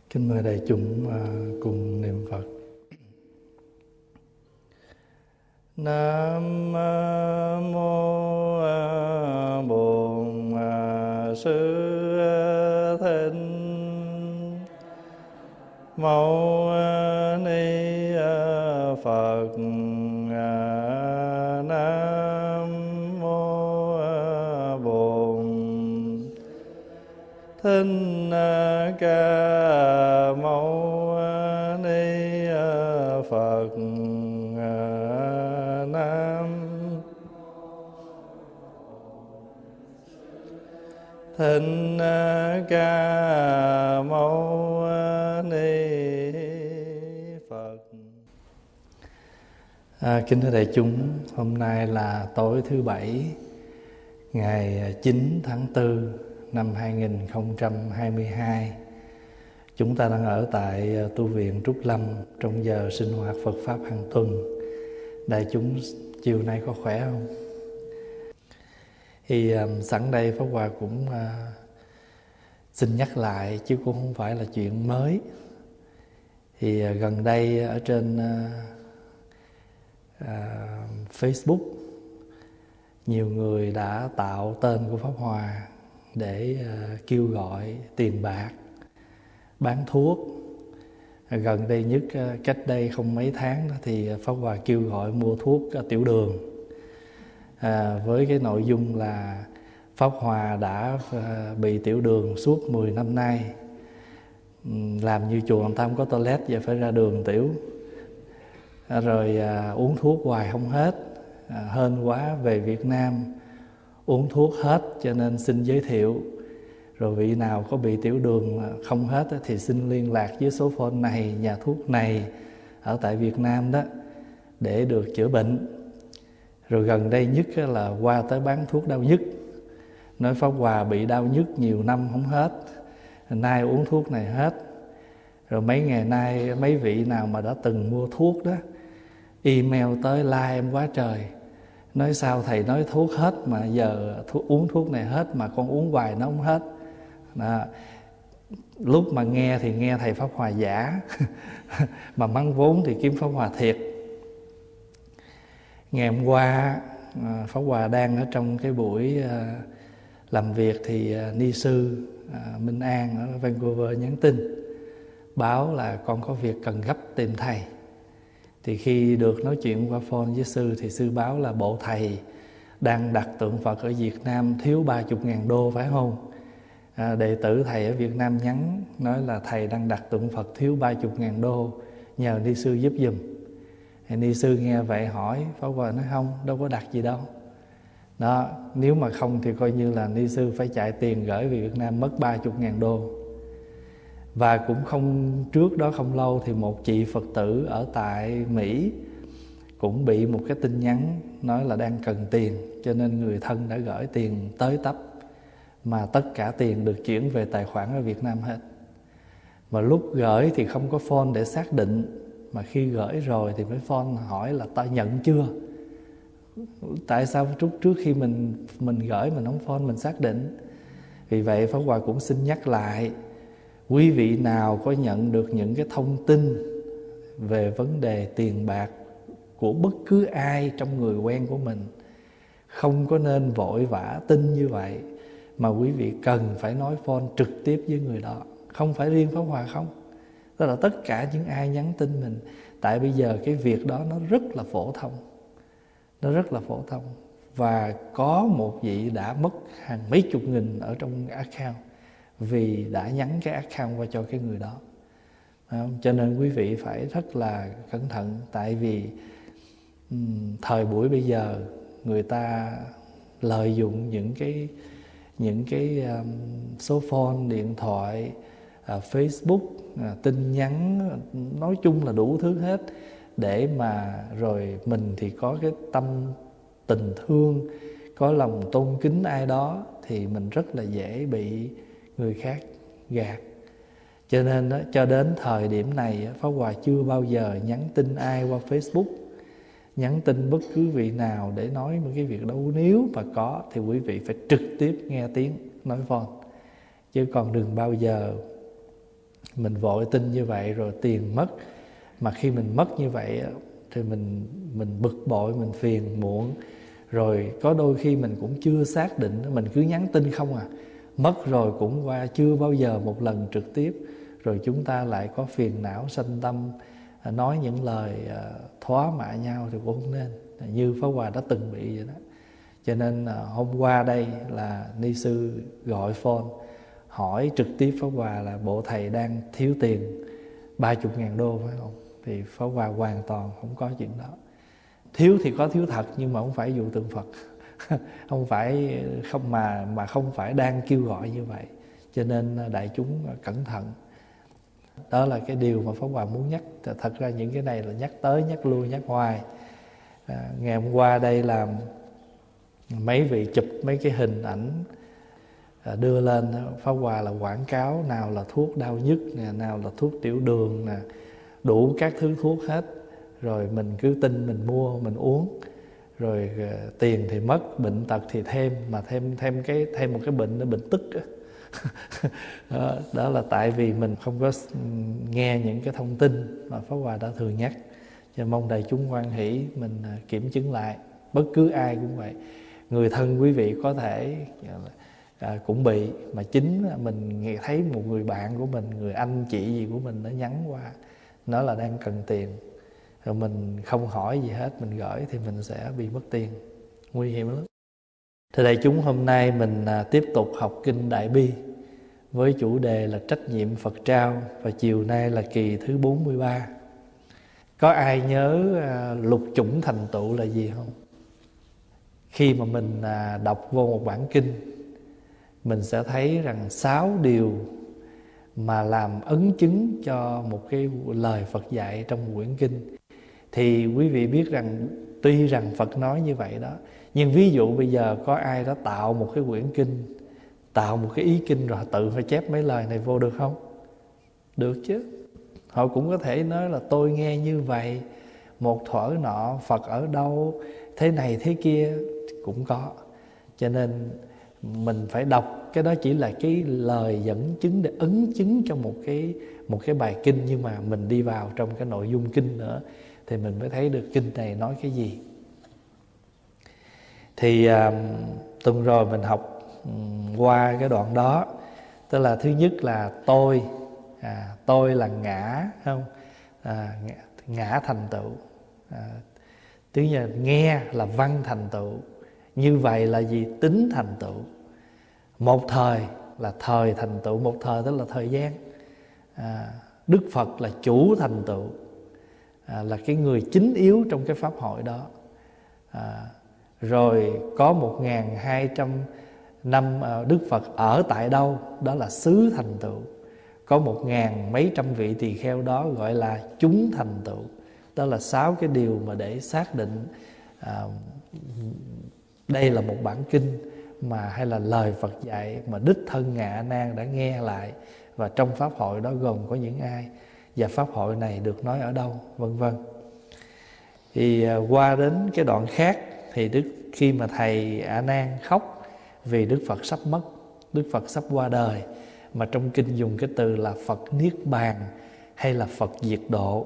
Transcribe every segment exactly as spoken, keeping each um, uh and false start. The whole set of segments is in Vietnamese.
Kính mời đại chúng cùng niệm Phật. Nam mô Bổn Sư Thích Mâu Ni Phật. Nam mô Bổn Thích Ca Mâu Ni Phật. Nam Thích Ca Mâu Ni Phật. À, kính thưa đại chúng, hôm nay là tối thứ Bảy, ngày chín tháng tư năm hai nghìn không trăm hai mươi hai. Chúng ta đang ở tại tu viện Trúc Lâm trong giờ sinh hoạt Phật Pháp hàng tuần. Đại chúng chiều nay có khỏe không? Thì um, sẵn đây Pháp Hòa cũng uh, xin nhắc lại, chứ cũng không phải là chuyện mới. Thì uh, gần đây ở trên uh, uh, Facebook, nhiều người đã tạo tên của Pháp Hòa để uh, kêu gọi tiền bạc, bán thuốc. Gần đây nhất, cách đây không mấy tháng đó, thì Pháp Hòa kêu gọi mua thuốc tiểu đường, à, với cái nội dung là Pháp Hòa đã bị tiểu đường suốt mười năm nay. Làm như chùa Hoàng Tam có toilet, giờ phải ra đường tiểu. à, Rồi à, uống thuốc hoài không hết, à, hên quá về Việt Nam uống thuốc hết, cho nên xin giới thiệu. Rồi vị nào có bị tiểu đường không hết thì xin liên lạc với số phone này, nhà thuốc này ở tại Việt Nam đó, để được chữa bệnh. Rồi gần đây nhất là qua tới bán thuốc đau nhức, nói Pháp Hòa bị đau nhức nhiều năm không hết, nay uống thuốc này hết. Rồi mấy ngày nay mấy vị nào mà đã từng mua thuốc đó email tới la em quá trời, nói sao thầy nói thuốc hết mà giờ thuốc, uống thuốc này hết mà con uống hoài nó không hết. Đó. Lúc mà nghe thì nghe thầy Pháp Hòa giả mà mắng vốn thì kiếm Pháp Hòa thiệt. Ngày hôm qua Pháp Hòa đang ở trong cái buổi làm việc thì ni sư Minh An ở Vancouver nhắn tin báo là con có việc cần gấp tìm thầy. Thì khi được nói chuyện qua phone với sư thì sư báo là bộ thầy đang đặt tượng Phật ở Việt Nam thiếu ba mươi ngàn đô phải không? À, đệ tử thầy ở Việt Nam nhắn nói là thầy đang đặt tượng Phật thiếu ba mươi ngàn đô, nhờ ni sư giúp giùm. Thì ni sư nghe vậy hỏi, Pháp Hòa nói không, đâu có đặt gì đâu. Đó, nếu mà không thì coi như là ni sư phải chạy tiền gửi về Việt Nam mất ba mươi ngàn đô. Và cũng không, trước đó không lâu thì một chị Phật tử ở tại Mỹ cũng bị một cái tin nhắn nói là đang cần tiền, cho nên người thân đã gửi tiền tới tấp, mà tất cả tiền được chuyển về tài khoản ở Việt Nam hết. Mà lúc gửi thì không có phone để xác định, mà khi gửi rồi thì mới phone hỏi là ta nhận chưa. Tại sao trước, trước khi mình mình gửi mình không phone mình xác định. Vì vậy Pháp Hòa cũng xin nhắc lại, quý vị nào có nhận được những cái thông tin về vấn đề tiền bạc của bất cứ ai trong người quen của mình, không có nên vội vã tin như vậy, mà quý vị cần phải nói phone trực tiếp với người đó. Không phải riêng Pháp Hòa không, đó là tất cả những ai nhắn tin mình. Tại bây giờ cái việc đó nó rất là phổ thông, nó rất là phổ thông. Và có một vị đã mất hàng mấy chục nghìn ở trong account vì đã nhắn cái account qua cho cái người đó. Cho nên quý vị phải rất là cẩn thận. Tại vì um, thời buổi bây giờ người ta lợi dụng những cái những cái um, số phone, điện thoại, uh, Facebook, uh, tin nhắn, nói chung là đủ thứ hết, để mà rồi mình thì có cái tâm tình thương, có lòng tôn kính ai đó, thì mình rất là dễ bị người khác gạt. Cho nên đó, cho đến thời điểm này Pháp Hòa chưa bao giờ nhắn tin ai qua Facebook, nhắn tin bất cứ vị nào để nói một cái việc đâu. Nếu mà có thì quý vị phải trực tiếp nghe tiếng nói phone, chứ còn đừng bao giờ Mình vội tin như vậy rồi tiền mất. Mà khi mình mất như vậy thì mình mình bực bội, mình phiền muộn. Rồi có đôi khi mình cũng chưa xác định, mình cứ nhắn tin không à. Mất rồi cũng qua, chưa bao giờ một lần trực tiếp. Rồi chúng ta lại có phiền não, sanh tâm, nói những lời thóa mạ nhau thì cũng không nên. Như Pháp Hòa đã từng bị vậy đó. Cho nên hôm qua đây là ni sư gọi phone hỏi trực tiếp Pháp Hòa là bộ thầy đang thiếu tiền ba mươi ngàn đô phải không? Thì Pháp Hòa hoàn toàn không có chuyện đó. Thiếu thì có thiếu thật, nhưng mà không phải dụ tượng Phật. Không phải không mà mà không phải đang kêu gọi như vậy. Cho nên đại chúng cẩn thận. Đó là cái điều mà Pháp Hòa muốn nhắc. Thật ra những cái này là nhắc tới, nhắc lui, nhắc hoài. À, ngày hôm qua đây là mấy vị chụp mấy cái hình ảnh đưa lên. Pháp Hòa là quảng cáo, nào là thuốc đau nhức nè, nào là thuốc tiểu đường nè, đủ các thứ thuốc hết. Rồi mình cứ tin, mình mua, mình uống. Rồi uh, tiền thì mất, bệnh tật thì thêm. Mà thêm thêm cái thêm một cái bệnh nó bệnh tức đó, đó là tại vì mình không có nghe những cái thông tin mà Pháp Hòa đã thường nhắc. Cho mong đại chúng hoan hỷ mình uh, kiểm chứng lại. Bất cứ ai cũng vậy. Người thân quý vị có thể à, cũng bị, mà chính mình nghe thấy một người bạn của mình, người anh chị gì của mình nó nhắn qua, nó là đang cần tiền, rồi mình không hỏi gì hết, mình gửi thì mình sẽ bị mất tiền, nguy hiểm lắm. Thưa đại chúng, hôm nay mình à, tiếp tục học Kinh Đại Bi với chủ đề là trách nhiệm Phật trao, và chiều nay là kỳ thứ bốn mươi ba. Có ai nhớ à, lục chủng thành tựu là gì không? Khi mà mình à, đọc vô một bản kinh, mình sẽ thấy rằng sáu điều mà làm ấn chứng cho một cái lời Phật dạy trong quyển kinh. Thì quý vị biết rằng tuy rằng Phật nói như vậy đó, nhưng ví dụ bây giờ có ai đó tạo một cái quyển kinh, tạo một cái ý kinh rồi tự phải chép mấy lời này vô được không? Được chứ. Họ cũng có thể nói là tôi nghe như vậy, một thuở nọ Phật ở đâu, thế này thế kia cũng có. Cho nên mình phải đọc, cái đó chỉ là cái lời dẫn chứng để ấn chứng cho một cái một cái bài kinh, nhưng mà mình đi vào trong cái nội dung kinh nữa thì mình mới thấy được kinh này nói cái gì. Thì à, tuần rồi mình học um, qua cái đoạn đó, tức là thứ nhất là tôi, à, tôi là ngã, không? À, ngã, ngã thành tựu. À, thứ nhất nghe là văn thành tựu. Như vậy là gì? Tính thành tựu. Một thời là thời thành tựu, một thời tức là thời gian. À, Đức Phật là chủ thành tựu, à, là cái người chính yếu trong cái pháp hội đó. À, rồi có một nghìn hai trăm năm à, Đức Phật ở tại đâu? Đó là xứ thành tựu. Có một ngàn mấy trăm vị tỳ kheo đó gọi là chúng thành tựu. Đó là sáu cái điều mà để xác định à, đây là một bản kinh mà hay là lời Phật dạy mà đích thân Ngài A Nan đã nghe lại, và trong pháp hội đó gồm có những ai, và pháp hội này được nói ở đâu, vân vân. Thì à, qua đến cái đoạn khác thì Đức khi mà thầy A Nan khóc vì Đức Phật sắp mất, Đức Phật sắp qua đời, mà trong kinh dùng cái từ là Phật Niết Bàn hay là Phật diệt độ.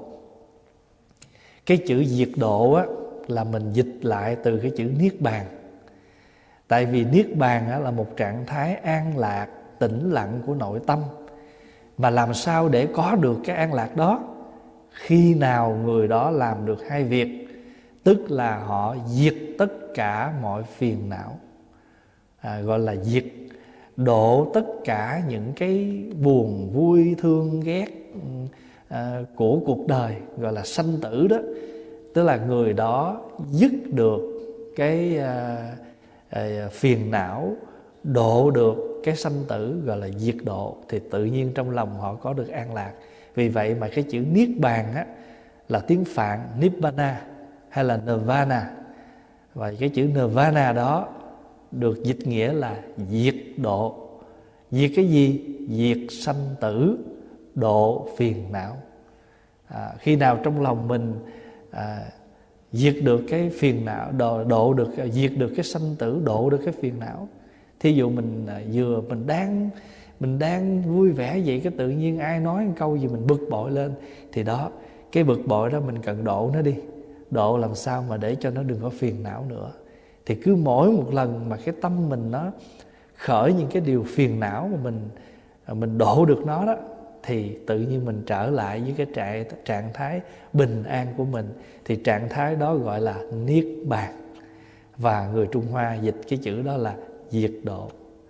Cái chữ diệt độ á, là mình dịch lại từ cái chữ Niết Bàn. Tại vì Niết Bàn á, là một trạng thái an lạc, tĩnh lặng của nội tâm. Mà làm sao để có được cái an lạc đó? Khi nào người đó làm được hai việc, tức là họ diệt tất cả mọi phiền não, à, gọi là diệt, độ tất cả những cái buồn, vui, thương, ghét à, của cuộc đời, gọi là sanh tử đó. Tức là người đó dứt được cái à, à, phiền não, độ được cái sanh tử, gọi là diệt độ, thì tự nhiên trong lòng họ có được an lạc. Vì vậy mà cái chữ Niết Bàn á, là tiếng Phạn Nibbana hay là Nirvana. Và cái chữ Nirvana đó được dịch nghĩa là diệt độ. Diệt cái gì? Diệt sanh tử, độ phiền não. À, khi nào trong lòng mình à, diệt được cái phiền não, độ, độ được diệt được cái sanh tử, độ được cái phiền não. Thí dụ mình à, vừa mình đang Mình đang vui vẻ vậy, cái tự nhiên ai nói một câu gì mình bực bội lên. Thì đó, cái bực bội đó mình cần độ nó đi. Độ làm sao mà để cho nó đừng có phiền não nữa. Thì cứ mỗi một lần mà cái tâm mình nó khởi những cái điều phiền não mà mình mình độ được nó đó, thì tự nhiên mình trở lại với cái trạng, trạng thái bình an của mình. Thì trạng thái đó gọi là niết bàn. Và người Trung Hoa dịch cái chữ đó là diệt độ.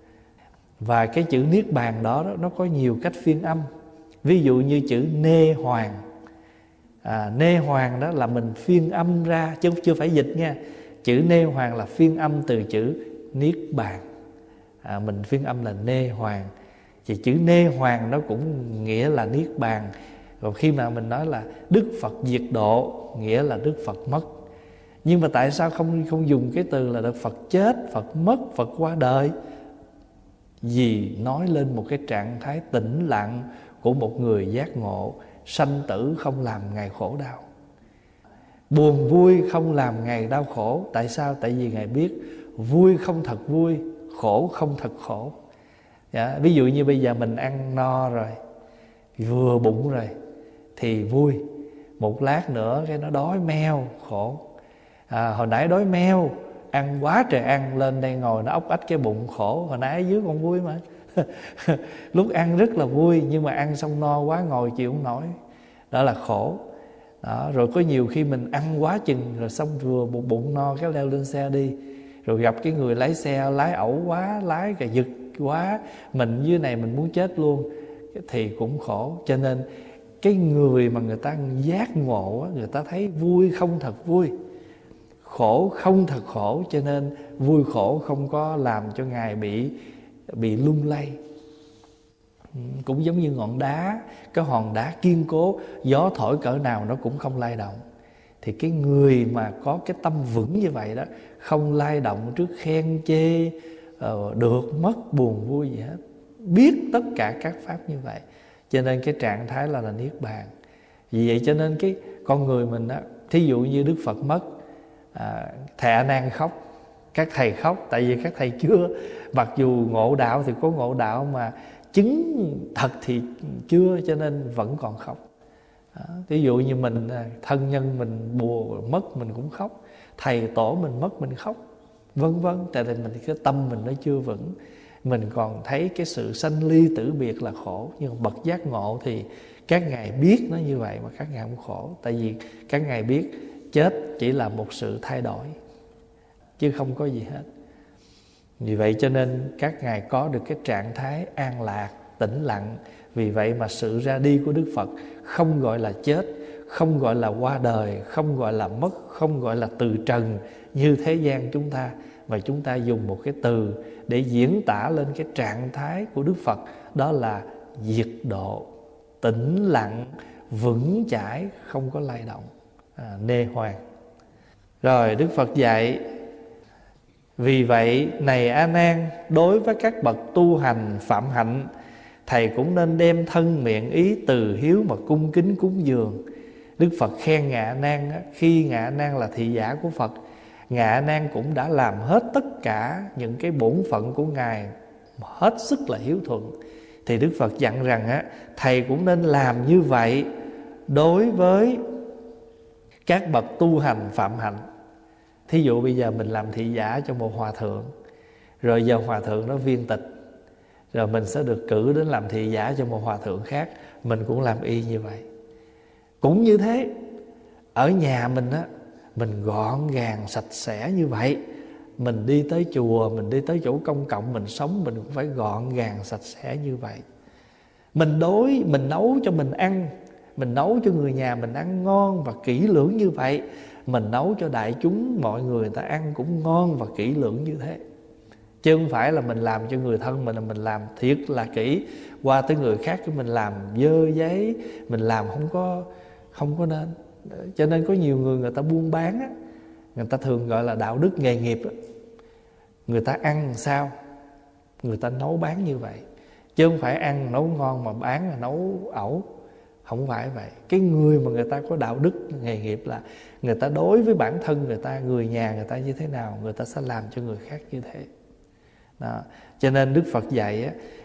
Và cái chữ niết bàn đó, đó nó có nhiều cách phiên âm. Ví dụ như chữ nê hoàng. à, Nê hoàng đó là mình phiên âm ra, chứ chưa phải dịch nha. Chữ nê hoàng là phiên âm từ chữ niết bàn. à, Mình phiên âm là nê hoàng. Thì chữ nê hoàng nó cũng nghĩa là niết bàn. Rồi khi mà mình nói là Đức Phật diệt độ, nghĩa là Đức Phật mất. Nhưng mà tại sao không không dùng cái từ là Đức Phật chết, Phật mất, Phật qua đời? Vì nói lên một cái trạng thái tĩnh lặng của một người giác ngộ. Sanh tử không làm Ngài khổ đau, buồn vui không làm Ngài đau khổ. Tại sao? Tại vì Ngài biết vui không thật vui, khổ không thật khổ. Dạ, ví dụ như bây giờ mình ăn no rồi, vừa bụng rồi thì vui. Một lát nữa cái nó đói meo, khổ. à, Hồi nãy đói meo, ăn quá trời ăn, lên đây ngồi nó ốc ách cái bụng, khổ. Hồi nãy ở dưới còn vui mà. Lúc ăn rất là vui, nhưng mà ăn xong no quá ngồi chịu không nổi, đó là khổ. Đó, rồi có nhiều khi mình ăn quá chừng rồi xong vừa một bụng no cái leo lên xe đi, rồi gặp cái người lái xe lái ẩu quá, lái cà giật quá, mình dưới này mình muốn chết luôn, thì cũng khổ. Cho nên cái người mà người ta giác ngộ, người ta thấy vui không thật vui, khổ không thật khổ, cho nên vui khổ không có làm cho Ngài bị bị lung lay. Cũng giống như ngọn đá, cái hòn đá kiên cố, gió thổi cỡ nào nó cũng không lay động. Thì cái người mà có cái tâm vững như vậy đó, không lay động trước khen chê, được mất buồn vui gì hết, biết tất cả các pháp như vậy, cho nên cái trạng thái là là niết bàn. Vì vậy cho nên cái con người mình á, thí dụ như Đức Phật mất, à, thầy A Nan khóc, các thầy khóc, tại vì các thầy chưa, mặc dù ngộ đạo thì có ngộ đạo mà chứng thật thì chưa, cho nên vẫn còn khóc. Ví dụ như mình, thân nhân mình buồn mất mình cũng khóc, thầy tổ mình mất mình khóc, vân vân. Tại vì mình cái tâm mình nó chưa vững, mình còn thấy cái sự sanh ly tử biệt là khổ. Nhưng bậc giác ngộ thì các ngài biết nó như vậy mà các ngài không khổ. Tại vì các ngài biết chết chỉ là một sự thay đổi, chứ không có gì hết. Vì vậy cho nên các ngài có được cái trạng thái an lạc, tĩnh lặng. Vì vậy mà sự ra đi của Đức Phật không gọi là chết, không gọi là qua đời, không gọi là mất, không gọi là từ trần như thế gian chúng ta, mà chúng ta dùng một cái từ để diễn tả lên cái trạng thái của Đức Phật, đó là diệt độ, tĩnh lặng, vững chãi, không có lay động, à, nê hoàng. Rồi Đức Phật dạy: vì vậy này A Nan, đối với các bậc tu hành phạm hạnh, thầy cũng nên đem thân miệng ý từ hiếu mà cung kính cúng dường. Đức Phật khen Ngài A Nan, khi Ngài A Nan là thị giả của Phật, Ngài A Nan cũng đã làm hết tất cả những cái bổn phận của Ngài, hết sức là hiếu thuận. Thì Đức Phật dặn rằng á, thầy cũng nên làm như vậy đối với các bậc tu hành phạm hạnh. Thí dụ bây giờ mình làm thị giả cho một hòa thượng, rồi giờ hòa thượng nó viên tịch, rồi mình sẽ được cử đến làm thị giả cho một hòa thượng khác, mình cũng làm y như vậy. Cũng như thế, ở nhà mình á, mình gọn gàng sạch sẽ như vậy. Mình đi tới chùa, mình đi tới chỗ công cộng, mình sống mình cũng phải gọn gàng sạch sẽ như vậy. Mình đối, mình nấu cho mình ăn, mình nấu cho người nhà mình ăn ngon và kỹ lưỡng như vậy. Mình nấu cho đại chúng, mọi người người ta ăn cũng ngon và kỹ lưỡng như thế. Chứ không phải là mình làm cho người thân mình là mình làm thiệt là kỹ, qua tới người khác cái mình làm dơ giấy, mình làm không có không có nên. Cho nên có nhiều người người ta buôn bán á, người ta thường gọi là đạo đức nghề nghiệp á. Người ta ăn sao, người ta nấu bán như vậy. Chứ không phải ăn nấu ngon mà bán là nấu ẩu. Không phải vậy. Cái người mà người ta có đạo đức nghề nghiệp là người ta đối với bản thân người ta, người nhà người ta như thế nào, người ta sẽ làm cho người khác như thế. Đó. Cho nên Đức Phật dạy á,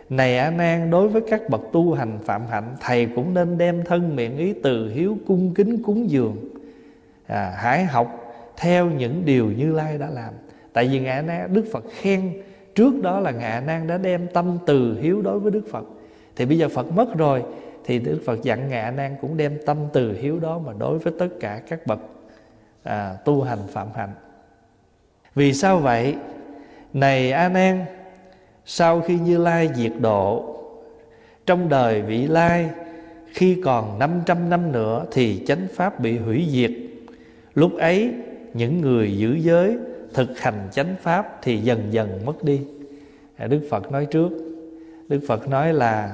Này A Nan, đối với các bậc tu hành phạm hạnh, thầy cũng nên đem thân miệng ý từ hiếu cung kính cúng dường. à, Hãy học theo những điều Như Lai đã làm. Tại vì Ngài A Nan, Đức Phật khen trước đó là Ngài A Nan đã đem tâm từ hiếu đối với Đức Phật. Thì bây giờ Phật mất rồi, thì Đức Phật dặn Ngài A Nan cũng đem tâm từ hiếu đó mà đối với tất cả các bậc à, tu hành phạm hạnh. Vì sao vậy? Này A Nan, sau khi Như Lai diệt độ, trong đời vị lai, khi còn năm trăm năm nữa thì chánh pháp bị hủy diệt. Lúc ấy những người giữ giới thực hành chánh pháp thì dần dần mất đi. Đức Phật nói trước, Đức Phật nói là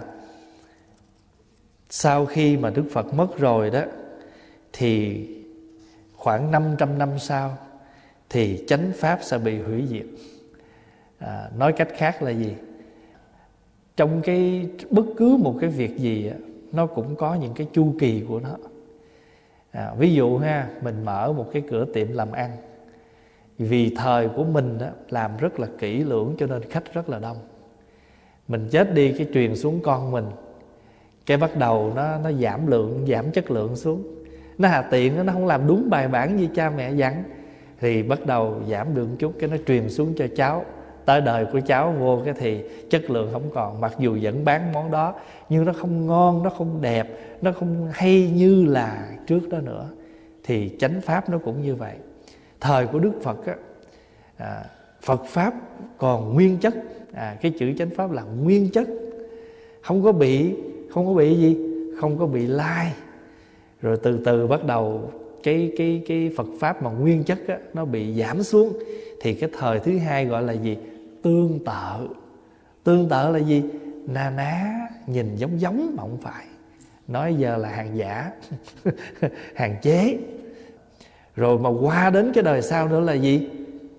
sau khi mà Đức Phật mất rồi đó, thì khoảng năm trăm năm sau thì chánh pháp sẽ bị hủy diệt. à, Nói cách khác là gì? Trong cái bất cứ một cái việc gì nó cũng có những cái chu kỳ của nó. à, Ví dụ ha, mình mở một cái cửa tiệm làm ăn. Vì thời của mình đó, làm rất là kỹ lưỡng cho nên khách rất là đông. Mình chết đi cái truyền xuống con mình, cái bắt đầu nó, nó giảm lượng, giảm chất lượng xuống. Nó hà tiện, nó không làm đúng bài bản như cha mẹ dặn, thì bắt đầu giảm được chút, cái nó truyền xuống cho cháu. Tới đời của cháu vô cái thì chất lượng không còn. Mặc dù vẫn bán món đó, nhưng nó không ngon, nó không đẹp, nó không hay như là trước đó nữa. Thì chánh pháp nó cũng như vậy. Thời của Đức Phật á, à, Phật Pháp còn nguyên chất. à, Cái chữ chánh pháp là nguyên chất, Không có bị Không có bị gì? Không có bị lai. Rồi từ từ bắt đầu Cái, cái, cái Phật Pháp mà nguyên chất á, nó bị giảm xuống. Thì cái thời thứ hai gọi là gì? Tương tự. Tương tự là gì? Na ná, nhìn giống giống mà không phải. Nói giờ là hàng giả hàng chế. Rồi mà qua đến cái đời sau nữa là gì?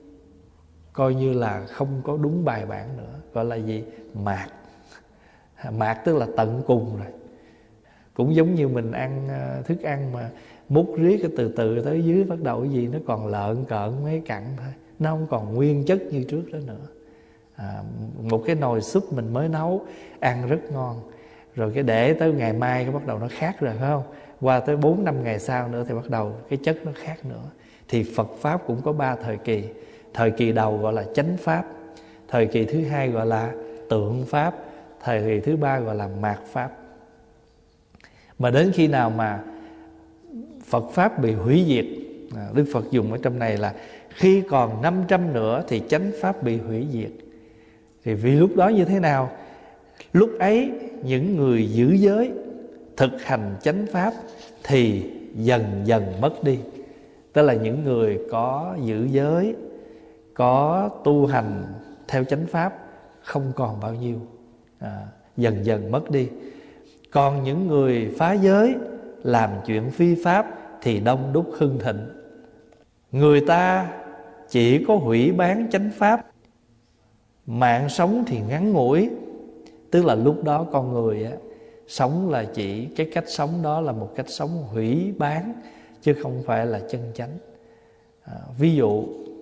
Coi như là không có đúng bài bản nữa. Gọi là gì? Mạt. Mạt tức là tận cùng rồi. Cũng giống như mình ăn thức ăn mà múc riết cái từ từ tới dưới, bắt đầu cái gì nó còn lợn cợn mấy cặn thôi, nó không còn nguyên chất như trước đó nữa. à, Một cái nồi súp mình mới nấu ăn rất ngon, rồi cái để tới ngày mai cái bắt đầu nó khác rồi, phải không? Qua tới bốn năm ngày sau nữa thì bắt đầu cái chất nó khác nữa. Thì Phật Pháp cũng có ba thời kỳ. Thời kỳ đầu gọi là chánh Pháp, thời kỳ thứ hai gọi là tượng Pháp, thời kỳ thứ ba gọi là mạt Pháp. Mà đến khi nào mà Phật Pháp bị hủy diệt, à, Đức Phật dùng ở trong này là khi còn năm trăm nữa thì chánh Pháp bị hủy diệt. Thì vì lúc đó như thế nào? Lúc ấy những người giữ giới thực hành chánh Pháp thì dần dần mất đi. Tức là những người có giữ giới, có tu hành theo chánh Pháp không còn bao nhiêu, à, dần dần mất đi. Còn những người phá giới, làm chuyện phi pháp thì đông đúc hưng thịnh. Người ta chỉ có hủy bán chánh Pháp, mạng sống thì ngắn ngủi. Tức là lúc đó con người á, sống là chỉ cái cách sống đó là một cách sống hủy bán, chứ không phải là chân chánh. à, Ví dụ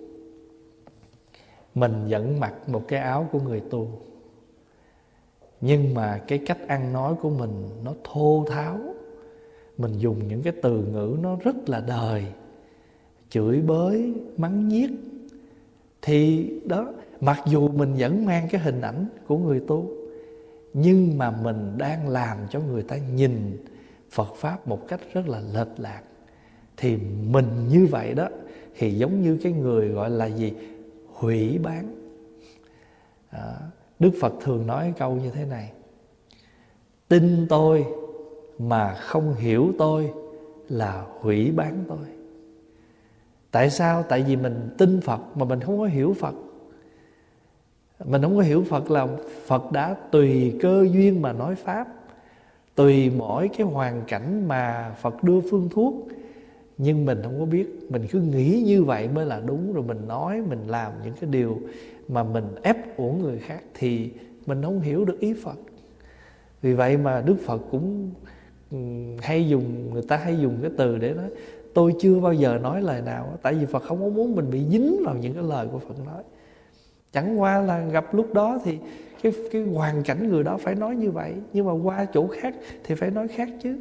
mình vẫn mặc một cái áo của người tu, nhưng mà cái cách ăn nói của mình nó thô tháo. Mình dùng những cái từ ngữ nó rất là đời, chửi bới, mắng nhiếc. Thì đó, mặc dù mình vẫn mang cái hình ảnh của người tu, nhưng mà mình đang làm cho người ta nhìn Phật Pháp một cách rất là lệch lạc. Thì mình như vậy đó, thì giống như cái người gọi là gì? Hủy bán. à, Đức Phật thường nói câu như thế này: tin tôi mà không hiểu tôi là hủy bán tôi. Tại sao? Tại vì mình tin Phật mà mình không có hiểu Phật. Mình không có hiểu Phật là Phật đã tùy cơ duyên mà nói Pháp, tùy mỗi cái hoàn cảnh mà Phật đưa phương thuốc. Nhưng mình không có biết, mình cứ nghĩ như vậy mới là đúng, rồi mình nói, mình làm những cái điều mà mình ép uổng người khác, thì mình không hiểu được ý Phật. Vì vậy mà Đức Phật cũng hay dùng, người ta hay dùng cái từ để nói tôi chưa bao giờ nói lời nào. Tại vì Phật không có muốn mình bị dính vào những cái lời của Phật nói. Chẳng qua là gặp lúc đó thì cái, cái hoàn cảnh người đó phải nói như vậy, nhưng mà qua chỗ khác thì phải nói khác chứ.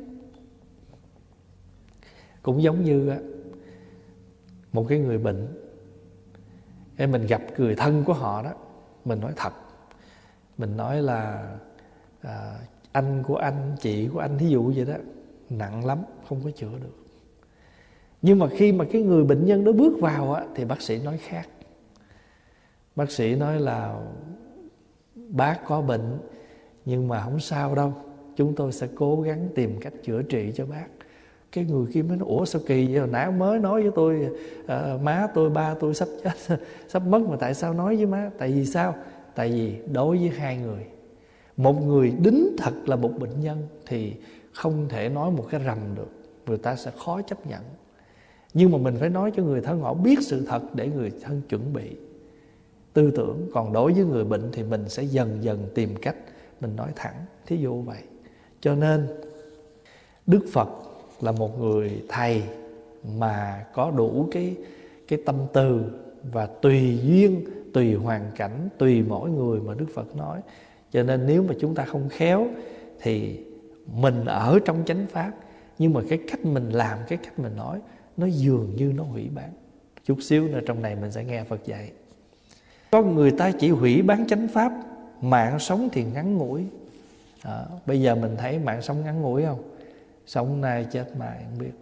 Cũng giống như một cái người bệnh, em mình gặp người thân của họ đó, mình nói thật, mình nói là à, anh của anh, chị của anh, thí dụ vậy đó, nặng lắm, không có chữa được. Nhưng mà khi mà cái người bệnh nhân đó bước vào á, thì bác sĩ nói khác. Bác sĩ nói là bác có bệnh nhưng mà không sao đâu, chúng tôi sẽ cố gắng tìm cách chữa trị cho bác. Cái người kia mới nói, ủa sao kỳ vậy, hồi nãy mới nói với tôi à, má tôi, ba tôi sắp chết, sắp mất, mà tại sao nói với má? Tại vì sao? Tại vì đối với hai người, một người đính thật là một bệnh nhân thì không thể nói một cái rầm được, người ta sẽ khó chấp nhận. Nhưng mà mình phải nói cho người thân họ biết sự thật để người thân chuẩn bị tư tưởng. Còn đối với người bệnh thì mình sẽ dần dần tìm cách mình nói thẳng, thí dụ vậy. Cho nên Đức Phật là một người thầy mà có đủ cái, cái tâm từ, và tùy duyên, tùy hoàn cảnh, tùy mỗi người mà Đức Phật nói. Cho nên nếu mà chúng ta không khéo thì mình ở trong chánh pháp, nhưng mà cái cách mình làm, cái cách mình nói, nó dường như nó hủy bán. Chút xíu nữa trong này mình sẽ nghe Phật dạy. Có người ta chỉ hủy bán chánh pháp, mạng sống thì ngắn ngủi. à, Bây giờ mình thấy mạng sống ngắn ngủi không? Sống nay chết mai không biết.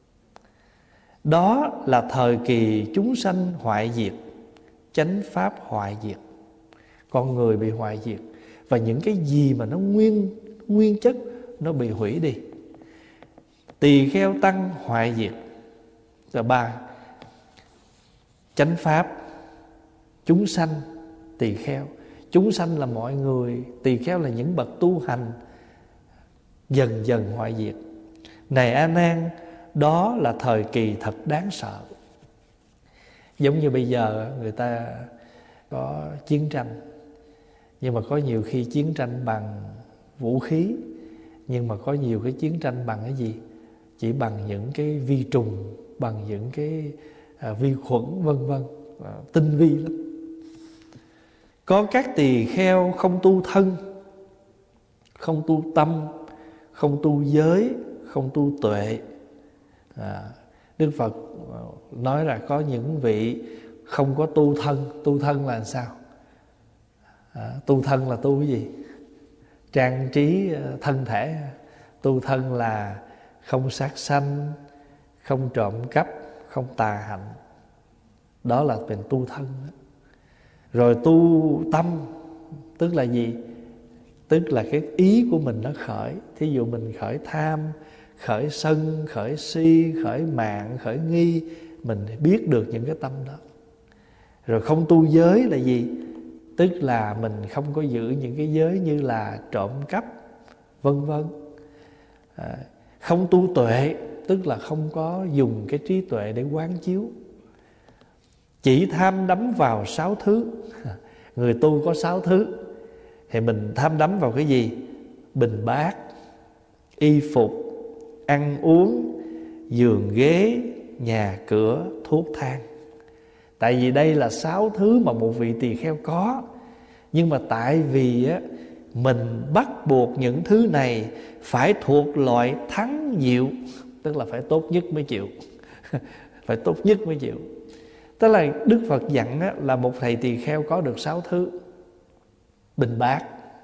Đó là thời kỳ chúng sanh hoại diệt, chánh pháp hoại diệt, con người bị hoại diệt, và những cái gì mà nó nguyên nguyên chất nó bị hủy đi. Tỳ kheo tăng hoại diệt. Rồi ba, chánh pháp, chúng sanh, tỳ kheo. Chúng sanh là mọi người, tỳ kheo là những bậc tu hành, dần dần hoại diệt. Này A Nan, đó là thời kỳ thật đáng sợ. Giống như bây giờ người ta có chiến tranh, nhưng mà có nhiều khi chiến tranh bằng vũ khí, nhưng mà có nhiều cái chiến tranh bằng cái gì? Chỉ bằng những cái vi trùng, bằng những cái à, vi khuẩn vân vân, à, tinh vi lắm. Có các tỳ kheo không tu thân, không tu tâm, không tu giới, không tu tuệ. à, Đức Phật nói là có những vị không có tu thân. Tu thân là sao? à, Tu thân là tu cái gì? Trang trí thân thể. Tu thân là không sát sanh, không trộm cắp, không tà hạnh. Đó làเป็นtu thân. Rồi tu tâm, tức là gì? Tức là cái ý của mình nó khởi. Thí dụ mình khởi tham, khởi sân, khởi si, khởi mạn, khởi nghi, mình biết được những cái tâm đó. Rồi không tu giới là gì? Tức là mình không có giữ những cái giới như là trộm cắp, vân vân. à, Không tu tuệ, tức là không có dùng cái trí tuệ để quán chiếu. Chỉ tham đắm vào sáu thứ. Người tu có sáu thứ, thì mình tham đắm vào cái gì? Bình bát, y phục, ăn uống, giường ghế, nhà cửa, thuốc thang. Tại vì đây là sáu thứ mà một vị tỳ kheo có. Nhưng mà tại vì á, mình bắt buộc những thứ này phải thuộc loại thắng diệu, tức là phải tốt nhất mới chịu. Phải tốt nhất mới chịu. Tức là Đức Phật dặn á, là một thầy tỳ kheo có được sáu thứ. Bình bát,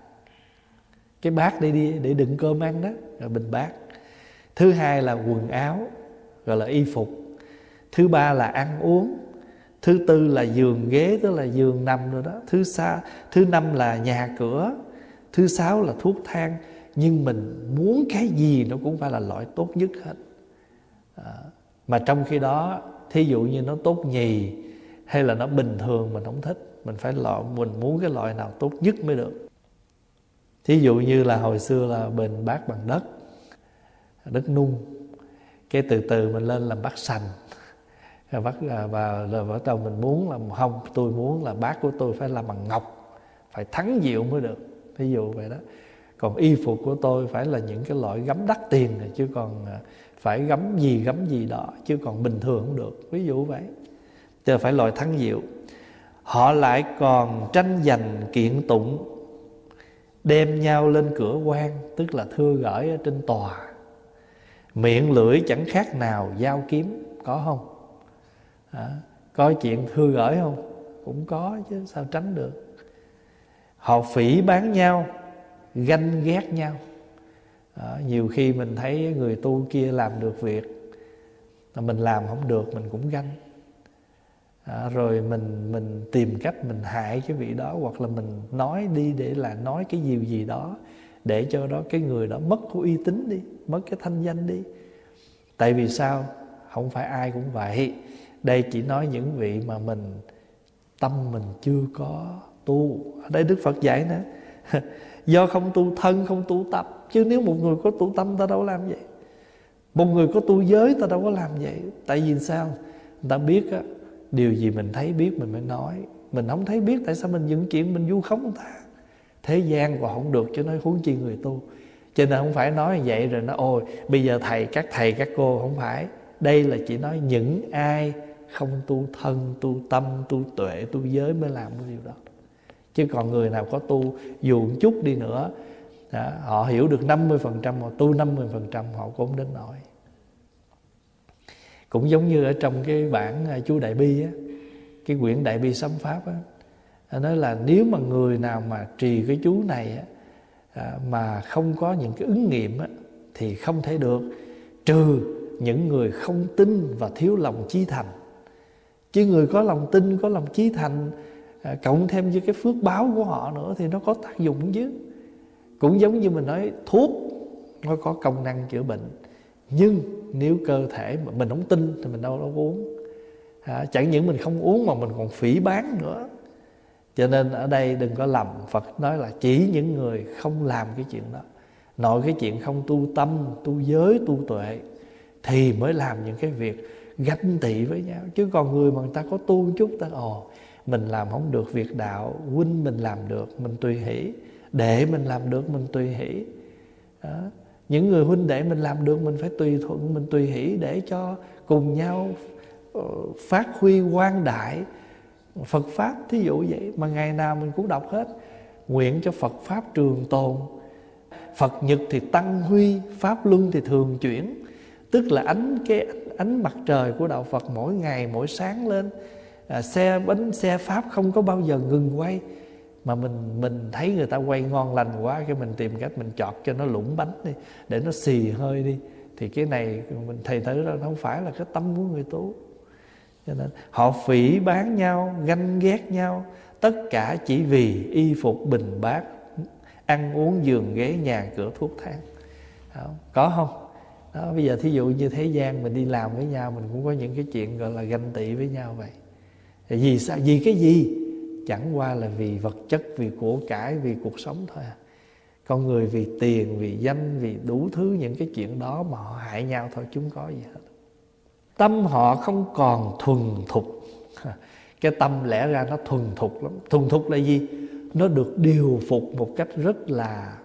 cái bát để đi để đựng cơm ăn đó, là bình bát. Thứ hai là quần áo, gọi là y phục. Thứ ba là ăn uống. Thứ tư là giường ghế, tức là giường nằm rồi đó. Thứ sáu, thứ năm là nhà cửa. Thứ sáu là thuốc thang. Nhưng mình muốn cái gì nó cũng phải là loại tốt nhất hết. à, Mà trong khi đó, thí dụ như nó tốt nhì hay là nó bình thường mình không thích, mình phải loại, mình muốn cái loại nào tốt nhất mới được. Thí dụ như là hồi xưa là bình bát bằng đất, đất nung, cái từ từ mình lên làm bát sành, bát và rồi bắt đầu mình muốn là không, tôi muốn là bát của tôi phải làm bằng ngọc, phải thắng diệu mới được, ví dụ vậy đó. Còn y phục của tôi phải là những cái loại gấm đắt tiền này, chứ còn phải gấm gì gấm gì đó, chứ còn bình thường không được, ví dụ vậy. Chứ phải loại thắng diệu. Họ lại còn tranh giành kiện tụng, đem nhau lên cửa quan, tức là thưa gửi ở trên tòa. Miệng lưỡi chẳng khác nào dao kiếm. Có không? À, có chuyện thưa gửi không? Cũng có chứ, sao tránh được. Họ phỉ báng nhau, ganh ghét nhau. À, nhiều khi mình thấy người tu kia làm được việc mà mình làm không được, mình cũng ganh. À, rồi mình mình tìm cách mình hại cái vị đó, hoặc là mình nói đi để là nói cái điều gì đó để cho đó cái người đó mất cái uy tín đi, mất cái thanh danh đi. Tại vì sao? Không phải ai cũng vậy. Đây chỉ nói những vị mà mình tâm mình chưa có tu. Ở đây Đức Phật dạy nữa do không tu thân, không tu tập. Chứ nếu một người có tu tâm, ta đâu làm vậy. Một người có tu giới, ta đâu có làm vậy. Tại vì sao? Người ta biết á, điều gì mình thấy biết mình mới nói. Mình không thấy biết, tại sao mình dựng chuyện mình vu khống người ta? Thế gian còn không được, chứ nói huống chi người tu. Cho nên không phải nói như vậy rồi nói ôi bây giờ thầy, các thầy các cô. Không phải. Đây là chỉ nói những ai không tu thân, tu tâm, tu tuệ, tu giới mới làm cái điều đó. Chứ còn người nào có tu dù một chút đi nữa, đó, họ hiểu được năm mươi phần trăm, họ tu năm mươi phần trăm, họ cũng không đến nổi. Cũng giống như ở trong cái bản chú Đại Bi á, cái quyển Đại Bi Sấm Pháp á, nói là nếu mà người nào mà trì cái chú này á, mà không có những cái ứng nghiệm á, thì không thể được, trừ những người không tin và thiếu lòng chí thành. Chứ người có lòng tin, có lòng chí thành, cộng thêm với cái phước báo của họ nữa thì nó có tác dụng chứ. Cũng giống như mình nói thuốc nó có công năng chữa bệnh, nhưng nếu cơ thể mà mình không tin thì mình đâu có uống. à, Chẳng những mình không uống mà mình còn phỉ báng nữa. Cho nên ở đây đừng có lầm. Phật nói là chỉ những người không làm cái chuyện đó, nội cái chuyện không tu tâm, tu giới, tu tuệ, thì mới làm những cái việc ganh tị với nhau. Chứ còn người mà người ta có tu một chút, ta ồ mình làm không được việc đạo, huynh mình làm được mình tùy hỷ, đệ mình làm được mình tùy hỷ. Đó. Những người huynh đệ mình làm được mình phải tùy thuận, mình tùy hỷ để cho cùng nhau phát huy quang đại Phật Pháp. Thí dụ vậy mà ngày nào mình cũng đọc hết: nguyện cho Phật Pháp trường tồn, Phật nhật thì tăng huy, Pháp luân thì thường chuyển. Tức là ánh cái ánh mặt trời của đạo Phật mỗi ngày mỗi sáng lên, à, xe bánh xe Pháp không có bao giờ ngừng quay. Mà mình mình thấy người ta quay ngon lành quá, cái mình tìm cách mình chọt cho nó lủng bánh đi, để nó xì hơi đi. Thì cái này mình thầy thấy nó không phải là cái tâm của người tu. Cho nên họ phỉ báng nhau, ganh ghét nhau, tất cả chỉ vì y phục bình bát, ăn uống giường ghế, nhà cửa thuốc thang. Đó, có không? Đó, bây giờ thí dụ như thế gian mình đi làm với nhau, mình cũng có những cái chuyện gọi là ganh tị với nhau vậy. Vì sao? Vì cái gì? Chẳng qua là vì vật chất, vì của cải, vì cuộc sống thôi à. Con người vì tiền, vì danh, vì đủ thứ những cái chuyện đó mà họ hại nhau thôi, chứ không có gì hết. Tâm họ không còn thuần thục. Cái tâm lẽ ra nó thuần thục lắm. Thuần thục là gì? Nó được điều phục một cách rất là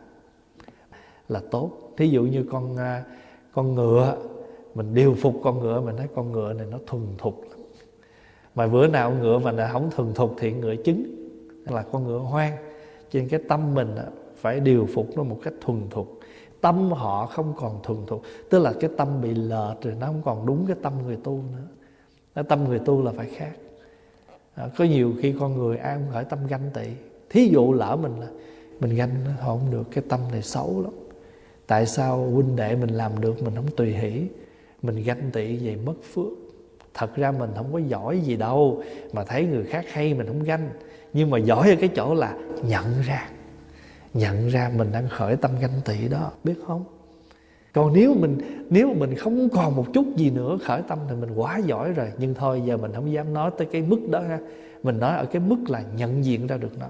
là tốt. Thí dụ như con con ngựa, mình điều phục con ngựa, mình thấy con ngựa này nó thuần thục lắm. Mà bữa nào ngựa mà nó không thuần thục thì ngựa trứng, là con ngựa hoang. Cho nên cái tâm mình phải điều phục nó một cách thuần thục. Tâm họ không còn thuần thục, tức là cái tâm bị lệch rồi, nó không còn đúng cái tâm người tu nữa. Cái tâm người tu là phải khác. À, có nhiều khi con người ai cũng khởi tâm ganh tị. Thí dụ lỡ mình là mình ganh nó không được, cái tâm này xấu lắm. Tại sao huynh đệ mình làm được mình không tùy hỷ, mình ganh tị vậy mất phước. Thật ra mình không có giỏi gì đâu, mà thấy người khác hay mình không ganh. Nhưng mà giỏi ở cái chỗ là nhận ra Nhận ra mình đang khởi tâm ganh tị đó, biết không? Còn nếu mình Nếu mình không còn một chút gì nữa khởi tâm thì mình quá giỏi rồi. Nhưng thôi giờ mình không dám nói tới cái mức đó ha. Mình nói ở cái mức là nhận diện ra được nó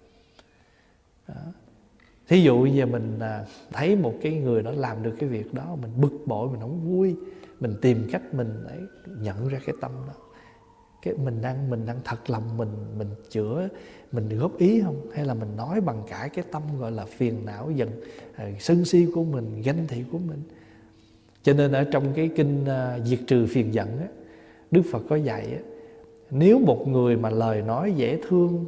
đó. Thí dụ giờ mình thấy một cái người đó làm được cái việc đó, mình bực bội, mình không vui, mình tìm cách mình để nhận ra cái tâm đó. Cái mình đang mình đang thật lòng mình mình chữa, mình góp ý không, hay là mình nói bằng cả cái tâm gọi là phiền não, giận, sân si của mình, ganh tị của mình. Cho nên ở trong cái kinh uh, diệt trừ phiền giận á, Đức Phật có dạy á, Nếu một người mà lời nói dễ thương,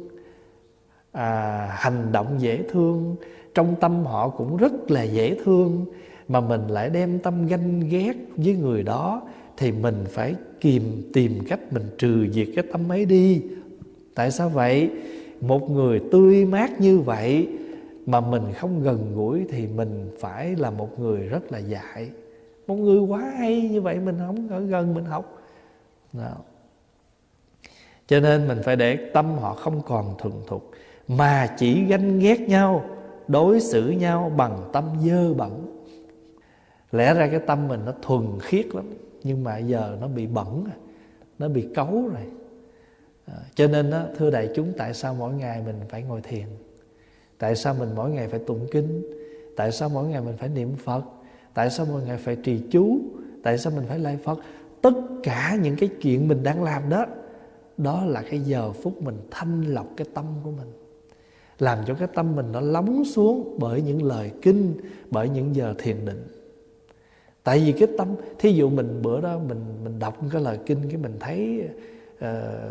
à, hành động dễ thương, trong tâm họ cũng rất là dễ thương, mà mình lại đem tâm ganh ghét với người đó, thì mình phải kìm tìm cách mình trừ diệt cái tâm ấy đi. Tại sao vậy? Một người tươi mát như vậy mà mình không gần gũi thì mình phải là một người rất là dại. Một người quá hay như vậy mình không ở gần mình học. Đó. Cho nên mình phải để tâm họ không còn thuần thục, mà chỉ ganh ghét nhau, đối xử nhau bằng tâm dơ bẩn. Lẽ ra cái tâm mình nó thuần khiết lắm, nhưng mà giờ nó bị bẩn, nó bị cấu rồi. À, cho nên đó, thưa đại chúng, tại sao mỗi ngày mình phải ngồi thiền? Tại sao mình mỗi ngày phải tụng kinh? Tại sao mỗi ngày mình phải niệm Phật? Tại sao mỗi ngày phải trì chú? Tại sao mình phải lạy Phật? Tất cả những cái chuyện mình đang làm đó, đó là cái giờ phút mình thanh lọc cái tâm của mình, làm cho cái tâm mình nó lắng xuống bởi những lời kinh, bởi những giờ thiền định. Tại vì cái tâm, thí dụ mình bữa đó mình mình đọc cái lời kinh, cái mình thấy uh,